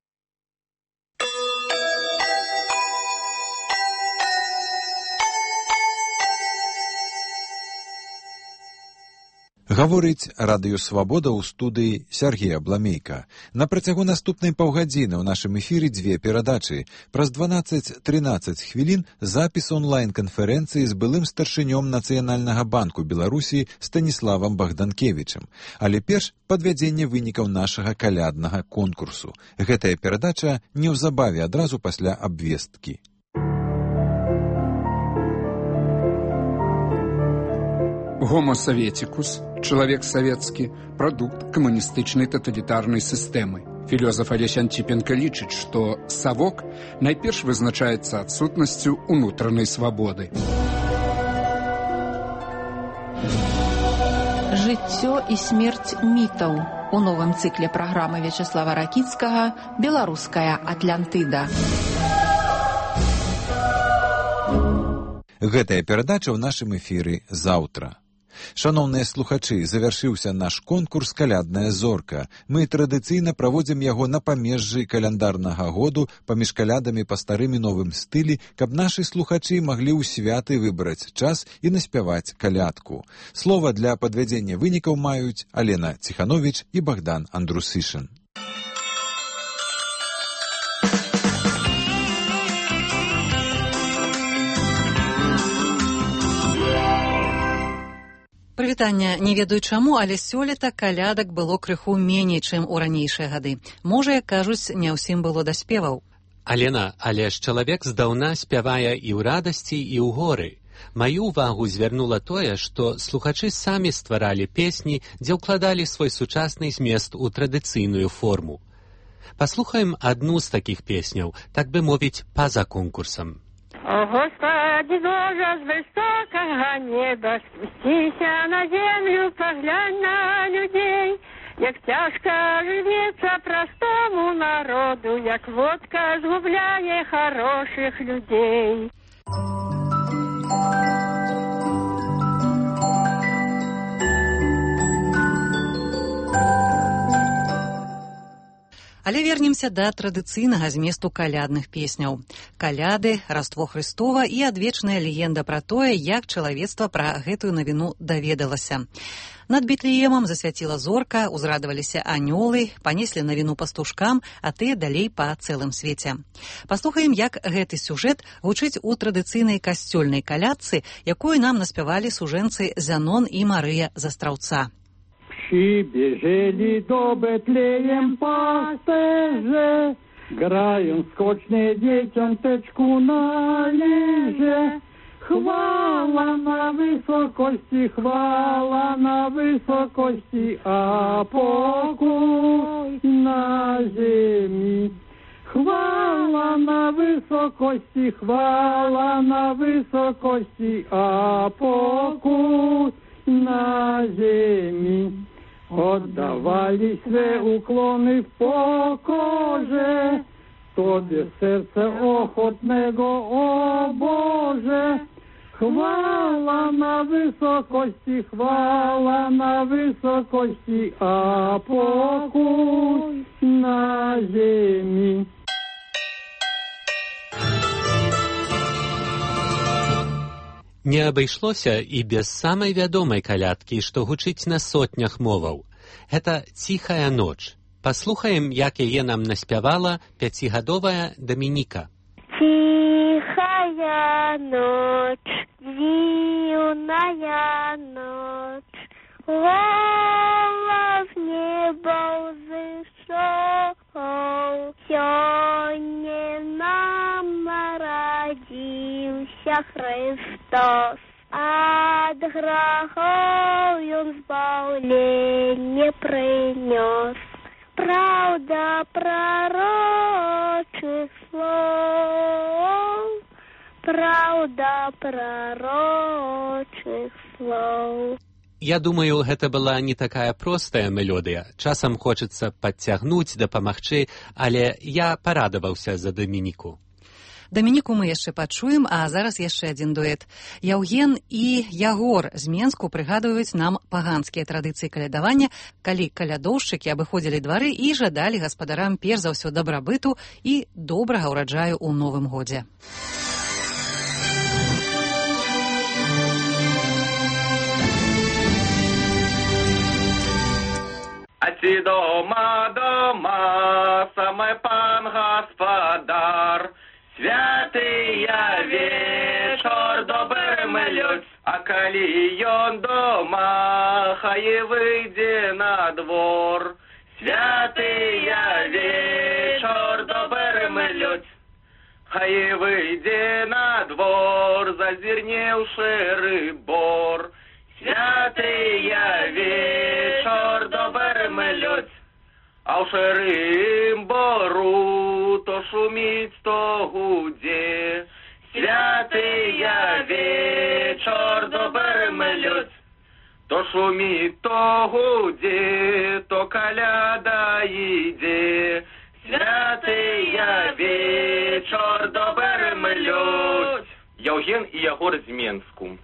Гаворыць радыё «Свабода» ў студыі Сергея Бламейка. На працягу наступнай паўгадзіны ў нашым эфіры дзве перадачы. Праз дванаццаць-трынаццаць хвілін запіс онлайн-канферэнцыі з былым старшынём Нацыянальнага банку Беларусі Станіславам Богданкевічам. Але перш падвядзенне вынікаў нашага каляднага конкурсу. Гэтая перадача неўзабаве адразу пасля абвесткі.
Гомо саветикус, чалавек савецкі, прадукт камуністычнай таталітарнай сістэмы. Філёзаф Алесь Антіпенка лічыць, што савок найперш вызначаецца адсутнасцю ўнутранай свабоды.
Жыццё і смерць мітаў. У новым цыкле праграмы Вячаслава Ракіцкага «Беларуская Атлантыда».
Гэтая перадача ў нашым эфіры заўтра. Шаноўныя слухачы, завяршыўся наш конкурс «Калядная зорка». Мы традыцыйна праводзім яго на памежжы каляндарнага году паміж калядамі па старым і новым стылі, каб нашы слухачы маглі ў святы выбраць час і наспяваць калядку. Слова для падвядзення вынікаў маюць Алена Ціхановіч і Богдан Андрусышын.
Прывітанне, не ведаю чаму, але сёлета калядак было крыху меней, чым у ранейшыя гады. Можа, як кажуць, не ўсім было да спеваў.
Алена, але ж чалавек здаўна спявае і ў радасці, і ў горы. Маю ўвагу звярнула тое, што слухачы самі стваралі песні, дзе ўкладалі свой сучасны змест у традыцыйную форму. Паслухаем адну з такіх песняў, так бы мовіць, па-за конкурсам.
О, Господи, Боже, с высокого неба спустися на землю, поглянь на людей. як цяжка жывецца простому народу, як водка згубляе хороших людей.
Але вернемся да традыцыйнага зместу калядных песняў. Каляды, Раство Хрыстова і адвечная легенда пра тое, як чалавецтва пра гэтую навіну даведалася. Над Бетлеемам засвяціла зорка, узрадаваліся анёлы, панеслі навіну пастушкам, а тыя далей па цэлым свеце. Паслухаем, як гэты сюжэт гучыць у традыцыйнай касцёльнай калядцы, якую нам наспявалі сужэнцы Зянон і Марыя з Астраўца.
Бежели до Бетлеем пастырze, grają skocznie dzieciąteczku na liże. Chwała na wysokości, chwała na wysokości, a pokój na ziemi. Chwała na wysokości, chwała na wysokości, a pokój na ziemi. Oddawali swe uklony w pokorze, Tobie serce ochotnego, o Boże. Chwała na wysokości, chwała na wysokości, a pokój na ziemi.
Не абышлося і без самай вядомай калядкі, што гучыць на сотнях моваў. Гэта «Ціхая ноч». Паслухаем, як яе нам наспявала пяцігадовая Дамініка.
Тихая ночь, дивная ночь, голос неба взышел, сёння нам народился Христос, от грехов он избавление принес. Правда пророчых слов, правда пророчых слов.
Я думаю, гэта была не такая простая мелодыя. Часам хочацца падцягнуць, дапамагчы, але я парадаваўся за Дамініку.
Дамініку мы яшчэ пачуем, а зараз яшчэ адзін дуэт. Яўген і Ягор з Менску прыгадваюць нам паганскія традыцыі калядавання, калі калядоўшчыкі абыходзілі двары і жадалі гаспадарам перш за ўсё дабрабыту і добрага ўраджаю ў новым годзе.
А ці дома, дома, саме пан гаспадар, святыя вечор добры млюць, а калі ён дома, хай выйдзе на двор. Святыя вечор добры млюць, хай выйдзе на двор, зазірне ў шэры бор. Святыя вечор добры млюць, а ў шэрым бору то шуміць, то гудзе. Святыя вечор добры млюць, то шуміць, то гудзе, то каляда ідзе. Святыя вечор добры млюць. Яўген і Ягор з Менску.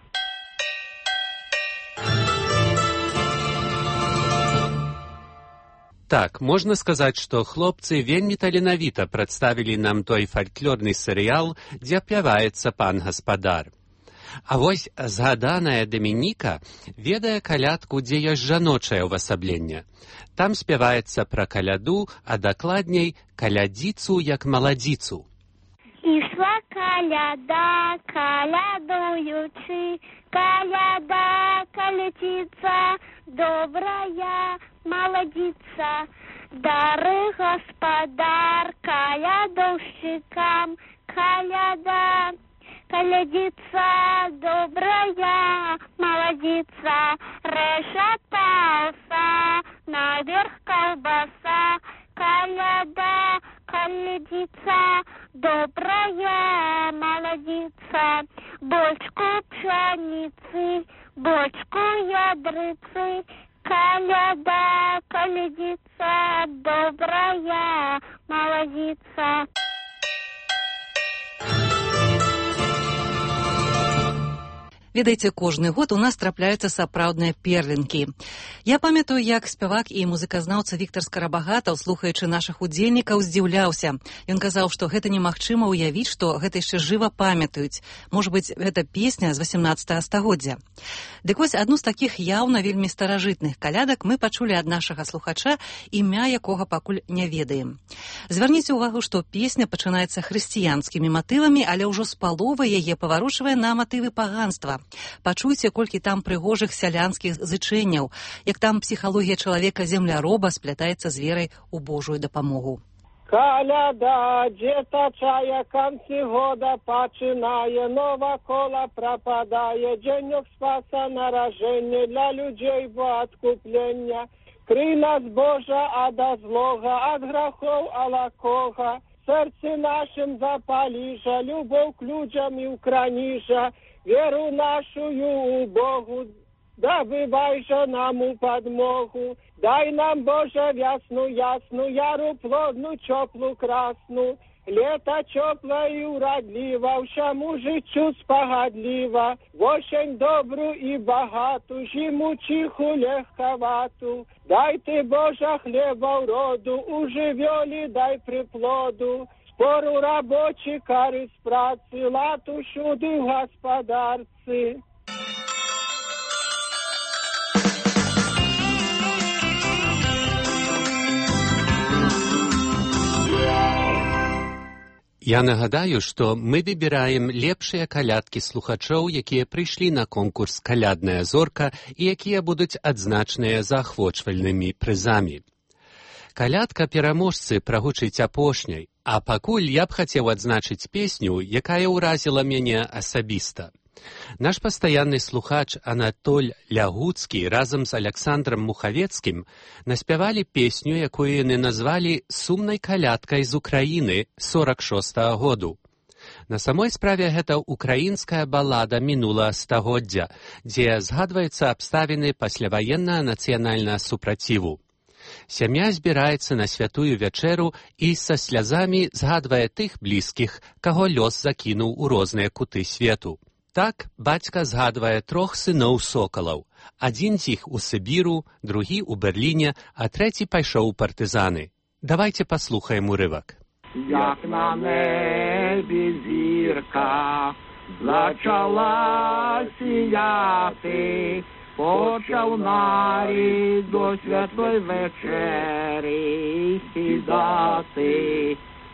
Так, можна сказаць, што хлопцы вельмі таленавіта прадставілі нам той фальклорны серыял, дзе пяваецца пан гаспадар. А вось згаданая Дамініка ведае калядку, дзе ёсць жаночае ўвасабленне. Там спяваецца пра каляду, а дакладней калядзіцу як маладзіцу.
Ішла каляда, калядуючы, каляда, калядзіца, добрая молодица, дары господар калядовщикам, каляда, калядица, добрая молодица, решатался наверх колбаса, каляда, калядица, добрая молодица, бочку пшеницы, бочку ядрицы, коляда, колядица, добрая молодица.
Ведаеце, кожны год у нас трапляюцца сапраўдныя перлінкі. Я памятаю, як спявак і музыказнаўца Віктар Скарабагатаў, слухаючы нашых удзельнікаў, здзіўляўся. Ён казаў, што гэта немагчыма ўявіць, што гэта яшчэ жыва памятаюць. Можа быць, гэта песня з васямнаццатага стагоддзя. Дык вось адну з такіх яўна вельмі старажытных калядак мы пачулі ад нашага слухача, імя якога пакуль не ведаем. Звярніце ўвагу, што песня пачынаецца хрысціянскімі матывамі, але ўжо з паловы яе паварушвае на матывы паганства. Пачуйце, колькі там прыгожых сялянскіх зычэнняў, як там псіхалогія чалавека-земляроба сплятаецца з верай у Божую дапамогу.
Каляда, дзетачая, канцы года пачынае, нова кола прападае, дзенёк спаса наражэнне для людзей во адкуплення. Крый нас, Божа, ада злога, ад грахоў алакога, сэрцы нашым запаліжа, любоў к людзям і ўкраніжа, веру нашую у Богу, добывай же нам у подмогу. Дай нам, Боже, весну ясну, яру плодну, теплу красну. Лето теплое и уродливо, всему життю спогадлива. В осень добру и богату, зиму тиху легковату. Дай ты, Боже, хлеба уроду, у живёли дай приплоду. Пору рабочий карыс працы, лад усюды в господарцы.
Я нагадаю, што мы выбіраем лепшыя калядкі слухачоў, якія прыйшлі на конкурс «Калядная зорка» і якія будуць адзначаныя заахвочвальнымі прызамі. Калядка пераможцы прагучыць апошняй, а пакуль я б хацеў адзначыць песню, якая ўразіла мяне асабіста. Наш пастаянны слухач Анатоль Лягуцкі разам з Аляксандрам Мухавецкім наспявалі песню, якую яны назвалі «Сумнай калядкай з Украіны» сорак шостага году. На самой справе гэта украінская балада мінулага стагоддзя, дзе згадваюцца абставіны пасляваеннага нацыянальнага супраціву. Сям'я збіраецца на святую вячэру і са слязамі згадвае тых блізкіх, каго лёс закінуў у розныя куты свету. Так, бацька згадвае трох сыноў сокалаў. Адзін з іх у Сібіру, другі ў Берліне, а трэці пайшоў у партызаны. Давайте паслухаем урывак.
Як на небі зірка зачала сіяти, почав нарід до святої вечері сідати.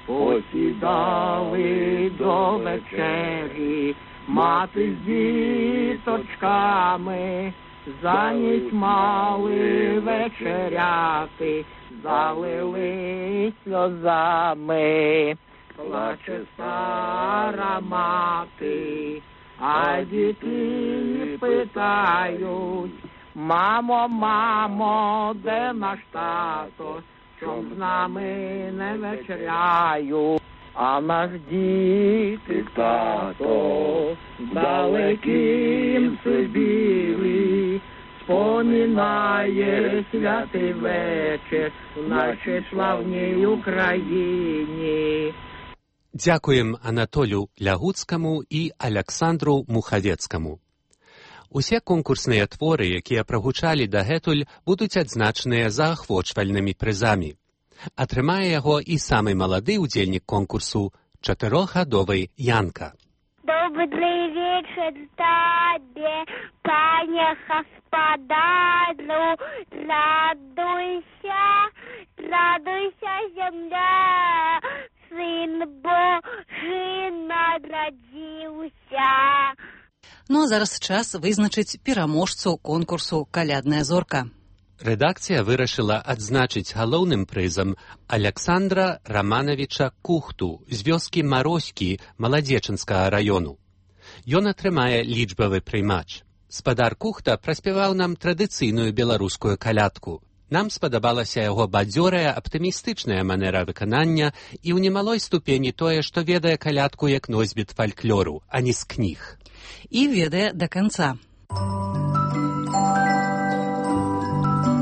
Посідали до вечері мати з діточками, за ніч мали вечеряти, залили сльозами. Плаче стара мати, а діти питають: мамо, мамо, де наш тато, чом з нами не вечеряють? А наш діти тато в далекім Сибірі споминає святий вечір в нашій славній Україні.
Дзякуем Анатолю Лягуцкаму і Аляксандру Мухавецкаму. Усе конкурсныя творы, якія прагучалі дагэтуль, будуць адзначаныя заахвочвальнымі прызамі. Атрымае яго і самы малады ўдзельнік конкурсу, чатырохгадовы Янка.
Добрый вечер тебе, пане господару, радуйся, радуйся, земля, сын Божий народился.
Ну а зараз час вызначыць пераможцу конкурсу «Калядная зорка».
Рэдакцыя вырашыла адзначыць галоўным прызам Аляксандра Раманавіча Кухту з вёскі Мароські Маладзечынскага раёну. Ён атрымае лічбавы прыймач. Спадар Кухта праспяваў нам традыцыйную беларускую калядку. Нам спадабалася яго бадзёрая, аптымістычная манера выканання і ў немалой ступені тое, што ведае калядку як носьбіт фальклору, а не з кніг.
І ведае да канца.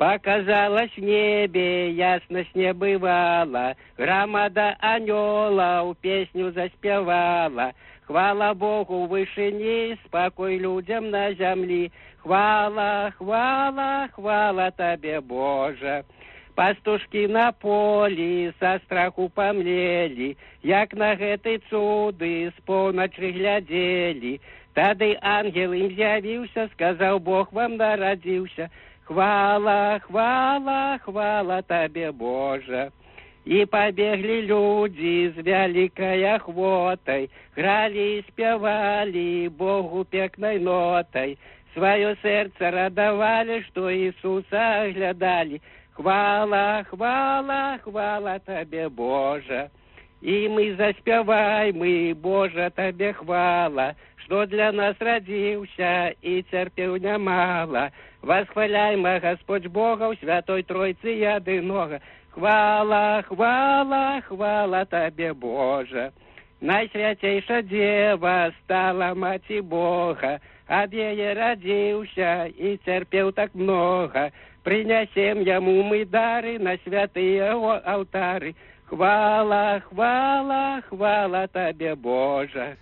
Показалось в небе, ясность не бывала, громада анёлов песню заспевала. Хвала Богу в вышине, спокой людям на земле. Хвала, хвала, хвала Тебе, Боже. Пастушки на полі со страху помлели, як на гэты цуды з поўначы глядзелі. Тады ангел ім з'явіўся, сказаў, Бог вам нарадзіўся. Хвала, хвала, хвала Тебе, Боже. І пабеглі людзі з вялікай ахвотай, гралі і спявалі Богу пекнай нотай. Сваё сэрца радавалі, што Ісуса аглядалі. Хвала, хвала, хвала Тебе, Боже. І мы заспяваем, мы, Боже, Тебе хвала, што для нас радзіўся і цярпеў нямала. Восхваляйма, Господь Бога, ў Святой Тройцы ядынога. Хвала, хвала, хвала Тебе, Боже. Найсвяцейша Дева стала Маці Бога, ад яе радзіўся і цярпеў так многа. Прынясем яму мы дары на святыя алтары. Хвала, хвала, хвала Тебе, Боже.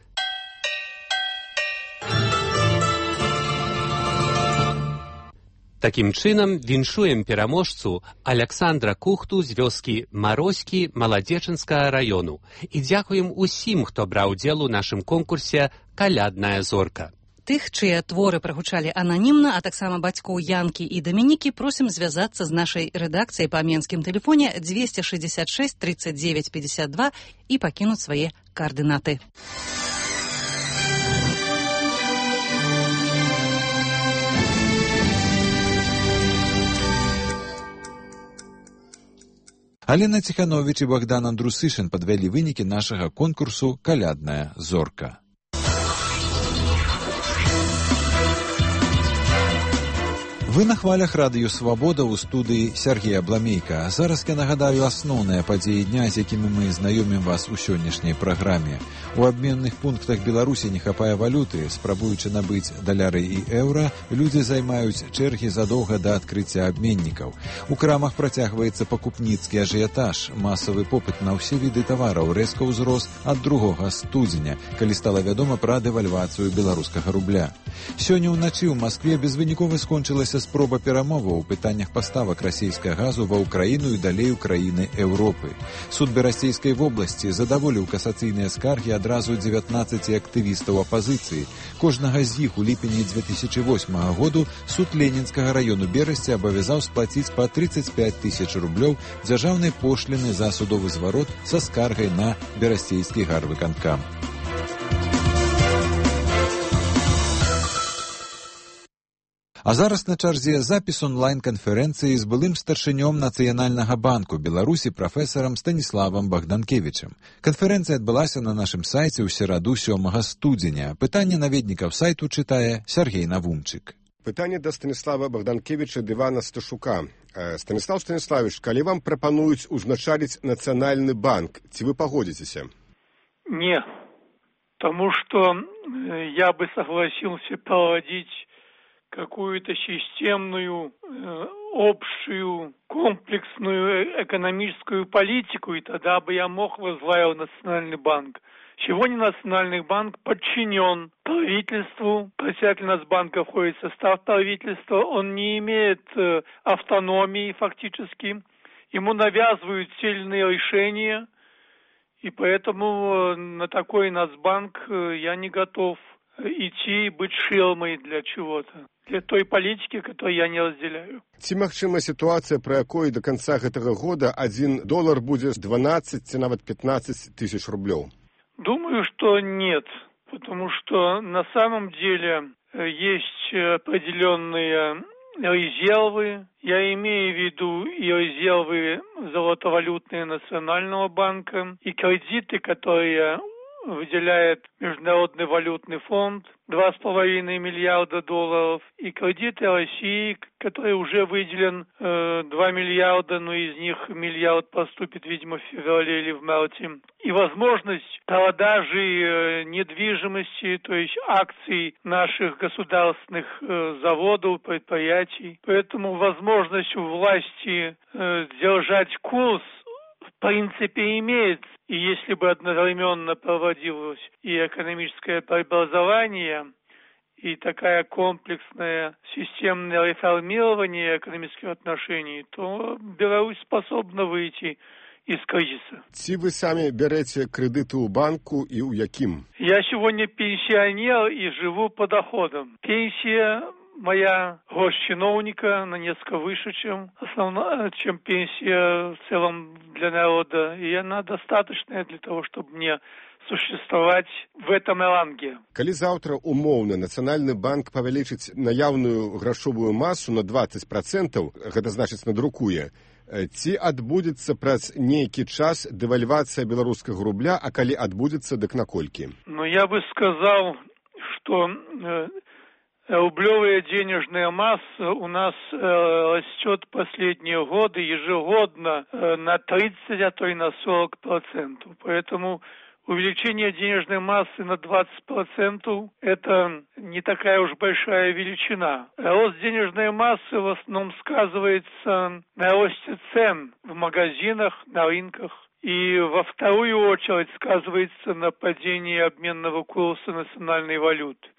Такім чынам віншуем пераможцу Аляксандра Кухту з вёскі Мароські Маладзечынскага раёну і дзякуем усім, хто браў удзел у нашым конкурсе «Калядная зорка».
Тых, чые творы прагучалі ананімна, а таксама бацькоў Янкі і Дамінікі, просім звязацца з нашай рэдакцыяй па менскім тэлефоне двести шестьдесят шесть тридцать девять пятьдесят два і пакінуць свае каардынаты.
Алена Ціхановіч і Богдан Андрусышын падвялі вынікі нашага конкурсу «Калядная зорка». Вы на хвалях радыё «Свабода» ў студыі Сергея Бламейка. А зараз я нагадаю асноўныя падзеі дня, з якімі мы знаёмім вас у сённяшняй праграме. У абменных пунктах Беларусі не хапае валюты. Спрабуючы набыць даляры і еўра, людзі займаюць чэргі задоўга да адкрыцця абменнікаў. У крамах працягваецца пакупніцкі ажыятаж. Масавы попыт на ўсе віды тавараў рэзка ўзрос ад другога студзеня, калі стала вядома пра дэвальвацыю беларускага рубля. Сёння ўначы ў Маскве безвынікова скончылася спроба перамоваў у пытаннях паставак расійскага газу ва ўкраіну і далей у краіны Еўропы. Суд Берасцейскай вобласці задаволіў касацыйныя скаргі адразу дзевятнаццаці актывістаў апазіцыі. Кожнага з іх у ліпені две тысячи восьмага году суд Ленінскага раёну Берасці абавязаў сплаціць па тридцать пять тысяч рублёў дзяржаўнай пошліны за судовы зварот са скаргай на Берасцейскі гарвыканкам. А зараз на чарзе запіс онлайн-канферэнцыі з былым старшынём Нацыянальнага банку Беларусі прафесарам Станіславам Богданкевічам. Канферэнцыя адбылася на нашым сайце ў сераду сёмага студзеня. Пытанне наведнікаў сайту чытае Сергей Навумчык.
Пытанне да Станіслава Богданкевіча ды Івана Сташука. Станіслав Станіславович, калі вам прапануюць узначаліць Нацыянальны банк, ці вы пагодзіцеся?
Не, потому что я бы согласился проводить какую-то системную, э, общую, комплексную экономическую политику, и тогда бы я мог возглавить Национальный банк. Сегодня Национальный банк подчинен правительству, председатель Нацбанка входит в состав правительства, он не имеет э, автономии фактически, ему навязывают сильные решения, и поэтому на такой Нацбанк э, я не готов идти и быть ширмой для чего-то, для той политики, которую я не разделяю.
Ці магчыма сітуацыя, пры якой до конца гэтага года один доллар будзе дванадцать ці нават пятнадцать тысяч рублёў?
Думаю, что нет, потому что на самом деле есть определенные резервы. Я имею в виду и резервы золотовалютные Национального банка, и кредиты, которые выделяет Международный валютный фонд два с половиной миллиарда долларов, и кредиты России, который уже выделен э, два миллиарда, но из них миллиард поступит, видимо, в феврале или в марте. И возможность продажи э, недвижимости, то есть акций наших государственных э, заводов, предприятий. Поэтому возможность у власти э, держать курс в принципе имеется. И если бы одновременно проводилось и экономическое преобразование, и такая комплексное системное реформирование экономических отношений, то Беларусь способна выйти из кризиса.
Ці вы сами берете кредиты у банку и у яким?
Я сегодня пенсионер и живу по доходам. Пенсия моя госчиновника на несколько выше, чем основная, чем пенсия в целом для народа. И она достаточная для того, чтобы мне существовать в этом ранге.
Калі завтра умоўна Нацыянальны банк павялічыць наяўную грашовую масу на двадцать процентов, гэта значыць надрукуе, ці адбудзецца праз нейкі час дэвальвацыя беларускага рубля, а калі адбудзецца, дык наколькі?
Ну, я бы сказал, что э, рублевая денежная масса у нас э, растет последние годы ежегодно э, на тридцать, а то и на сорок процентов. Поэтому увеличение денежной массы на двадцать процентов – это не такая уж большая величина. Рост денежной массы в основном сказывается на росте цен в магазинах, на рынках. И во вторую очередь сказывается на падении обменного курса национальной валюты.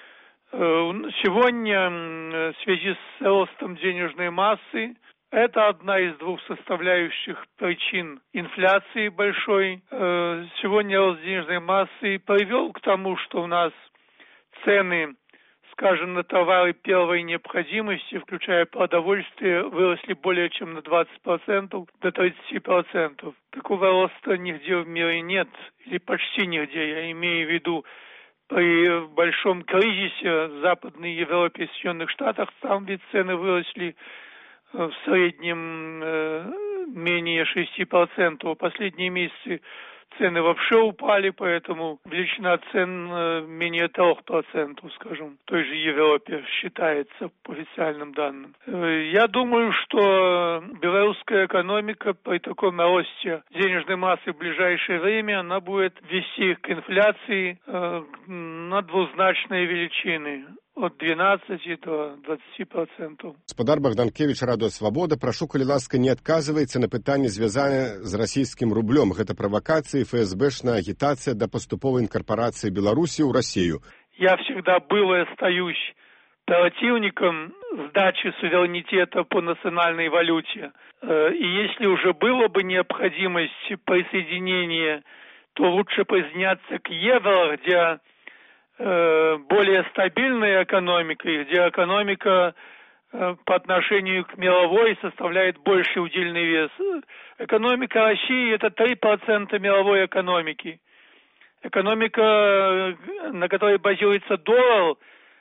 Сегодня в связи с ростом денежной массы это одна из двух составляющих причин инфляции большой. Сегодня рост денежной массы привел к тому, что у нас цены, скажем, на товары первой необходимости, включая продовольствие, выросли более чем на двадцать процентов, до тридцать процентов. Такого роста нигде в мире нет, или почти нигде, я имею в виду. При большом кризисе в Западной Европе и Соединенных Штатах там ведь цены выросли в среднем э, менее шести процентов. В последние месяцы цены вообще упали, поэтому величина цен э, менее трех процентов, скажем, в той же Европе считается по официальным данным. Э, я думаю, что белорусская экономика при таком росте денежной массы в ближайшее время, она будет вести к инфляции э, на двузначные величины. От двенадцати до двадцати процентов.
Гаспадар Богданкевич, Радыё Свабода, прашу, калі ласка, не адказвайце на пытанне, звязанае з расійскім рублём. Гэта правакацыі, ФСБшная агітацыя да паступовай інкарпорацыі Беларусі ў Россию.
Я всегда был и остаюсь противником сдачи суверенитета по национальной валюте. И если уже было бы необходимость присоединения, то лучше присоединяться к евро, где более стабильной экономикой, где экономика по отношению к мировой составляет больший удельный вес. Экономика России – это три процента мировой экономики. Экономика, на которой базируется доллар,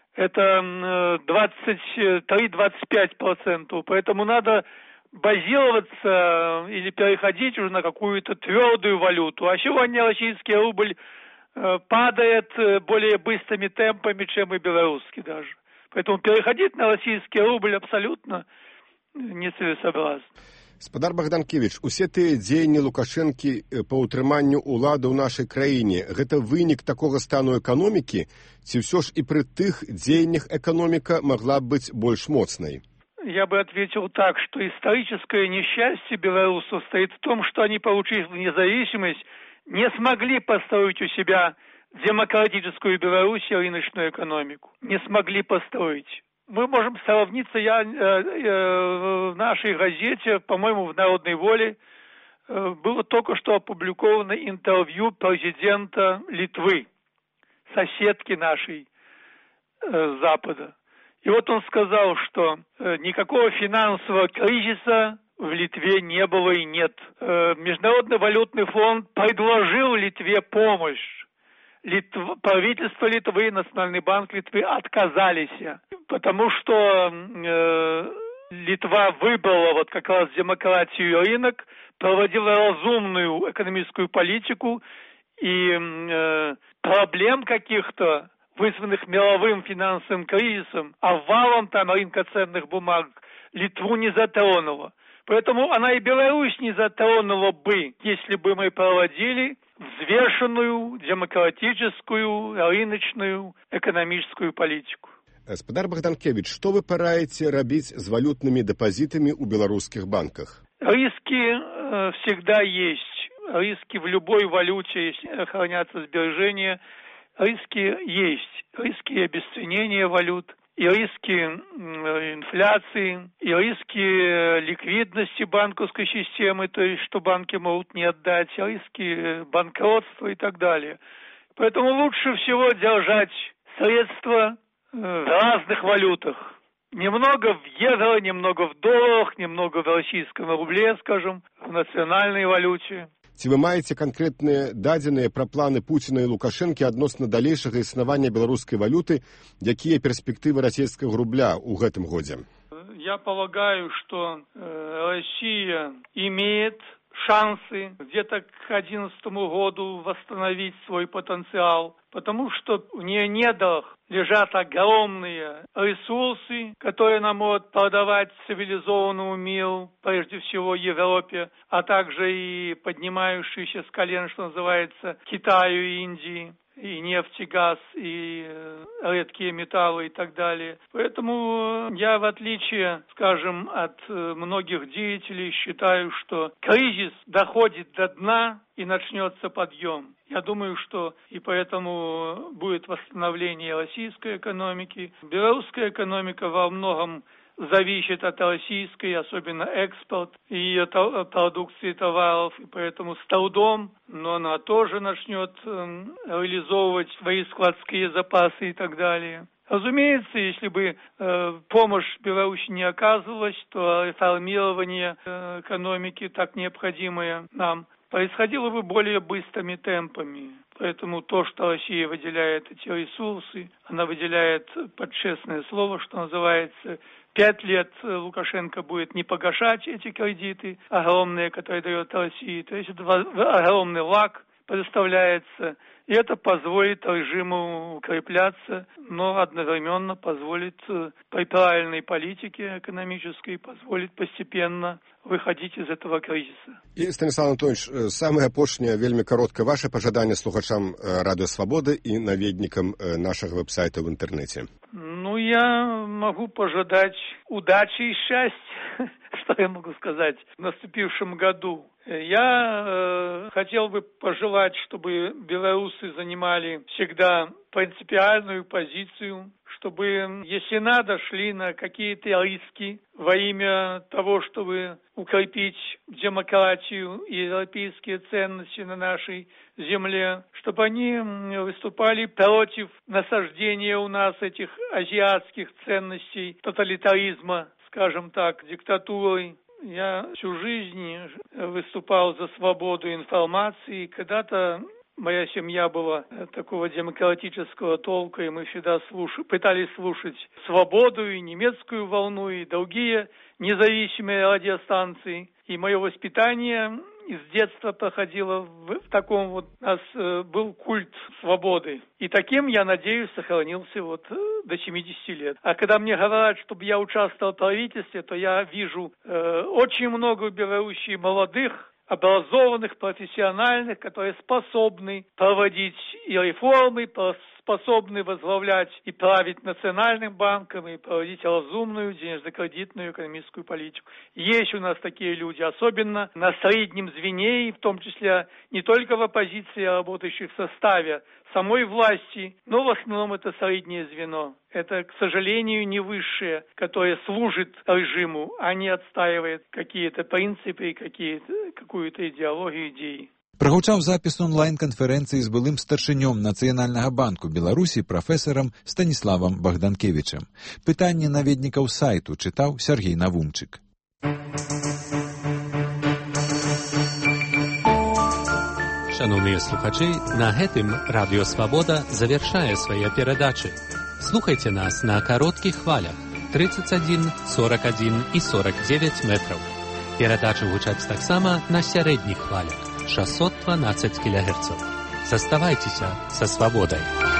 это двадцать три - двадцать пять процентов. Поэтому надо базироваться или переходить уже на какую-то твердую валюту. А сегодня российский рубль падает более быстрыми темпами, чем и белорусский даже. Поэтому переходить на российский рубль абсолютно нецелесообразно.
Гаспадар Богданкевич, усе тыя дзеянні Лукашэнкі па ўтрыманню ўлады ў нашай краіне, гэта вынік такога стану эканомікі, ці ўсё ж і пры тых дзеяннях эканоміка могла быць больш моцнай?
Я бы ответил так, что историческое несчастье белорусов стоит в том, что они, получив независимость, не смогли построить у себя демократическую Беларусь и рыночную экономику. Не смогли построить. Мы можем сравниться, я э, э, в нашей газете, по-моему, в «Народной воле», э, было только что опубликовано интервью президента Литвы, соседки нашей э, Запада. И вот он сказал, что э, никакого финансового кризиса в Литве не было и нет. Э, Международный валютный фонд предложил Литве помощь. Литва, правительство Литвы и Национальный банк Литвы отказались, потому что э, Литва выбрала вот как раз демократию и рынок, проводила разумную экономическую политику и э, проблем каких-то, вызванных мировым финансовым кризисом, обвалом там рынка ценных бумаг, Литву не затронула. Поэтому она и Беларусь не затронула бы, если бы мы проводили взвешенную, демократическую, рыночную, экономическую политику.
Гаспадар Богданкевич, что вы пораете рабіць з валютными депозитами у белорусских банках?
Риски э, всегда есть. Риски в любой валюте, если хранятся сбережения, риски есть. Риски обесценения валют, и риски э, инфляции, и риски ликвидности банковской системы, то есть что банки могут не отдать, риски банкротства и так далее. Поэтому лучше всего держать средства в разных валютах. Немного в евро, немного в долларах, немного в российском рубле, скажем, в национальной валюте.
Ці вы маеце канкрэтныя дадзеныя пра планы Пуціна і Лукашэнкі адносна далейшага існавання беларускай валюты, якія перспектывы расійскага рубля ў гэтым годзе?
Я полагаю, что э, Россия имеет шансы где-то к две тысячи одиннадцатому году восстановить свой потенциал, потому что в ее недрах лежат огромные ресурсы, которые она может продавать цивилизованному миру, прежде всего Европе, а также и поднимающиеся с колен, что называется, Китаю и Индии. И нефть, и газ, и редкие металлы и так далее. Поэтому я, в отличие, скажем, от многих деятелей, считаю, что кризис доходит до дна и начнется подъем. Я думаю, что и поэтому будет восстановление российской экономики. Белорусская экономика во многом зависит от российской, особенно экспорт и от продукции товаров, и поэтому с трудом, но она тоже начнет э, реализовывать свои складские запасы и так далее. Разумеется, если бы э, помощь Беларуси не оказывалась, то реформирование э, экономики, так необходимое нам, происходило бы более быстрыми темпами. Поэтому то, что Россия выделяет эти ресурсы, она выделяет под честное слово, что называется, пять лет Лукашенко будет не погашать эти кредиты огромные, которые дает Россия. То есть это огромный лаг предоставляется, и это позволит режиму укрепляться, но одновременно позволит при правильной политике экономической, позволит постепенно выходить из этого кризиса.
И, Станислав Анатольевич, самое апошняе, вельми короткое ваше пожадание слухачам Радио Свободы и наведникам нашего веб-сайта в интернете.
Ну, я могу пожелать удачи и счастья, что я могу сказать, в наступившем году. Я э, хотел бы пожелать, чтобы белорусы занимали всегда принципиальную позицию, чтобы, если надо, шли на какие-то риски во имя того, чтобы укрепить демократию и европейские ценности на нашей земле, чтобы они выступали против насаждения у нас этих азиатских ценностей, тоталитаризма, скажем так, диктатуры. Я всю жизнь выступал за свободу информации. Когда-то моя семья была такого демократического толка, и мы всегда слуш... пытались слушать «Свободу» и «Немецкую волну», и другие независимые радиостанции. И мое воспитание из детства проходило в, в таком вот... У нас э, был культ свободы. И таким, я надеюсь, сохранился вот до семидесяти лет. А когда мне говорят, чтобы я участвовал в правительстве, то я вижу э, очень много в Белоруссии молодых, образованных, профессиональных, которые способны проводить и реформы, способны возглавлять и править Национальным банком, и проводить разумную денежно-кредитную экономическую политику. Есть у нас такие люди, особенно на среднем звене, и в том числе не только в оппозиции, а работающих в составе самой власти, но в основном это среднее звено. Это, к сожалению, не высшее, которое служит режиму, а не отстаивает какие-то принципы, какие-то, какую-то идеологию, идеи.
Прагучаў запіс онлайн-канферэнцыі з былым старшынём Нацыянальнага банку Беларусі прафесарам Станіславам Богданкевічам. Пытанне наведнікаў сайту чытаў Сергей Навумчык.
Шановныя слухачы, на гэтым Радыё Свабода завяршае свае перадачы. Слухайце нас на кароткіх хвалях тридцать один, сорок один и сорок девять метров. Перадачы гучаць таксама на сярэдніх хвалях шестьсот двенадцать килогерцев. Заставайтеся со свободой.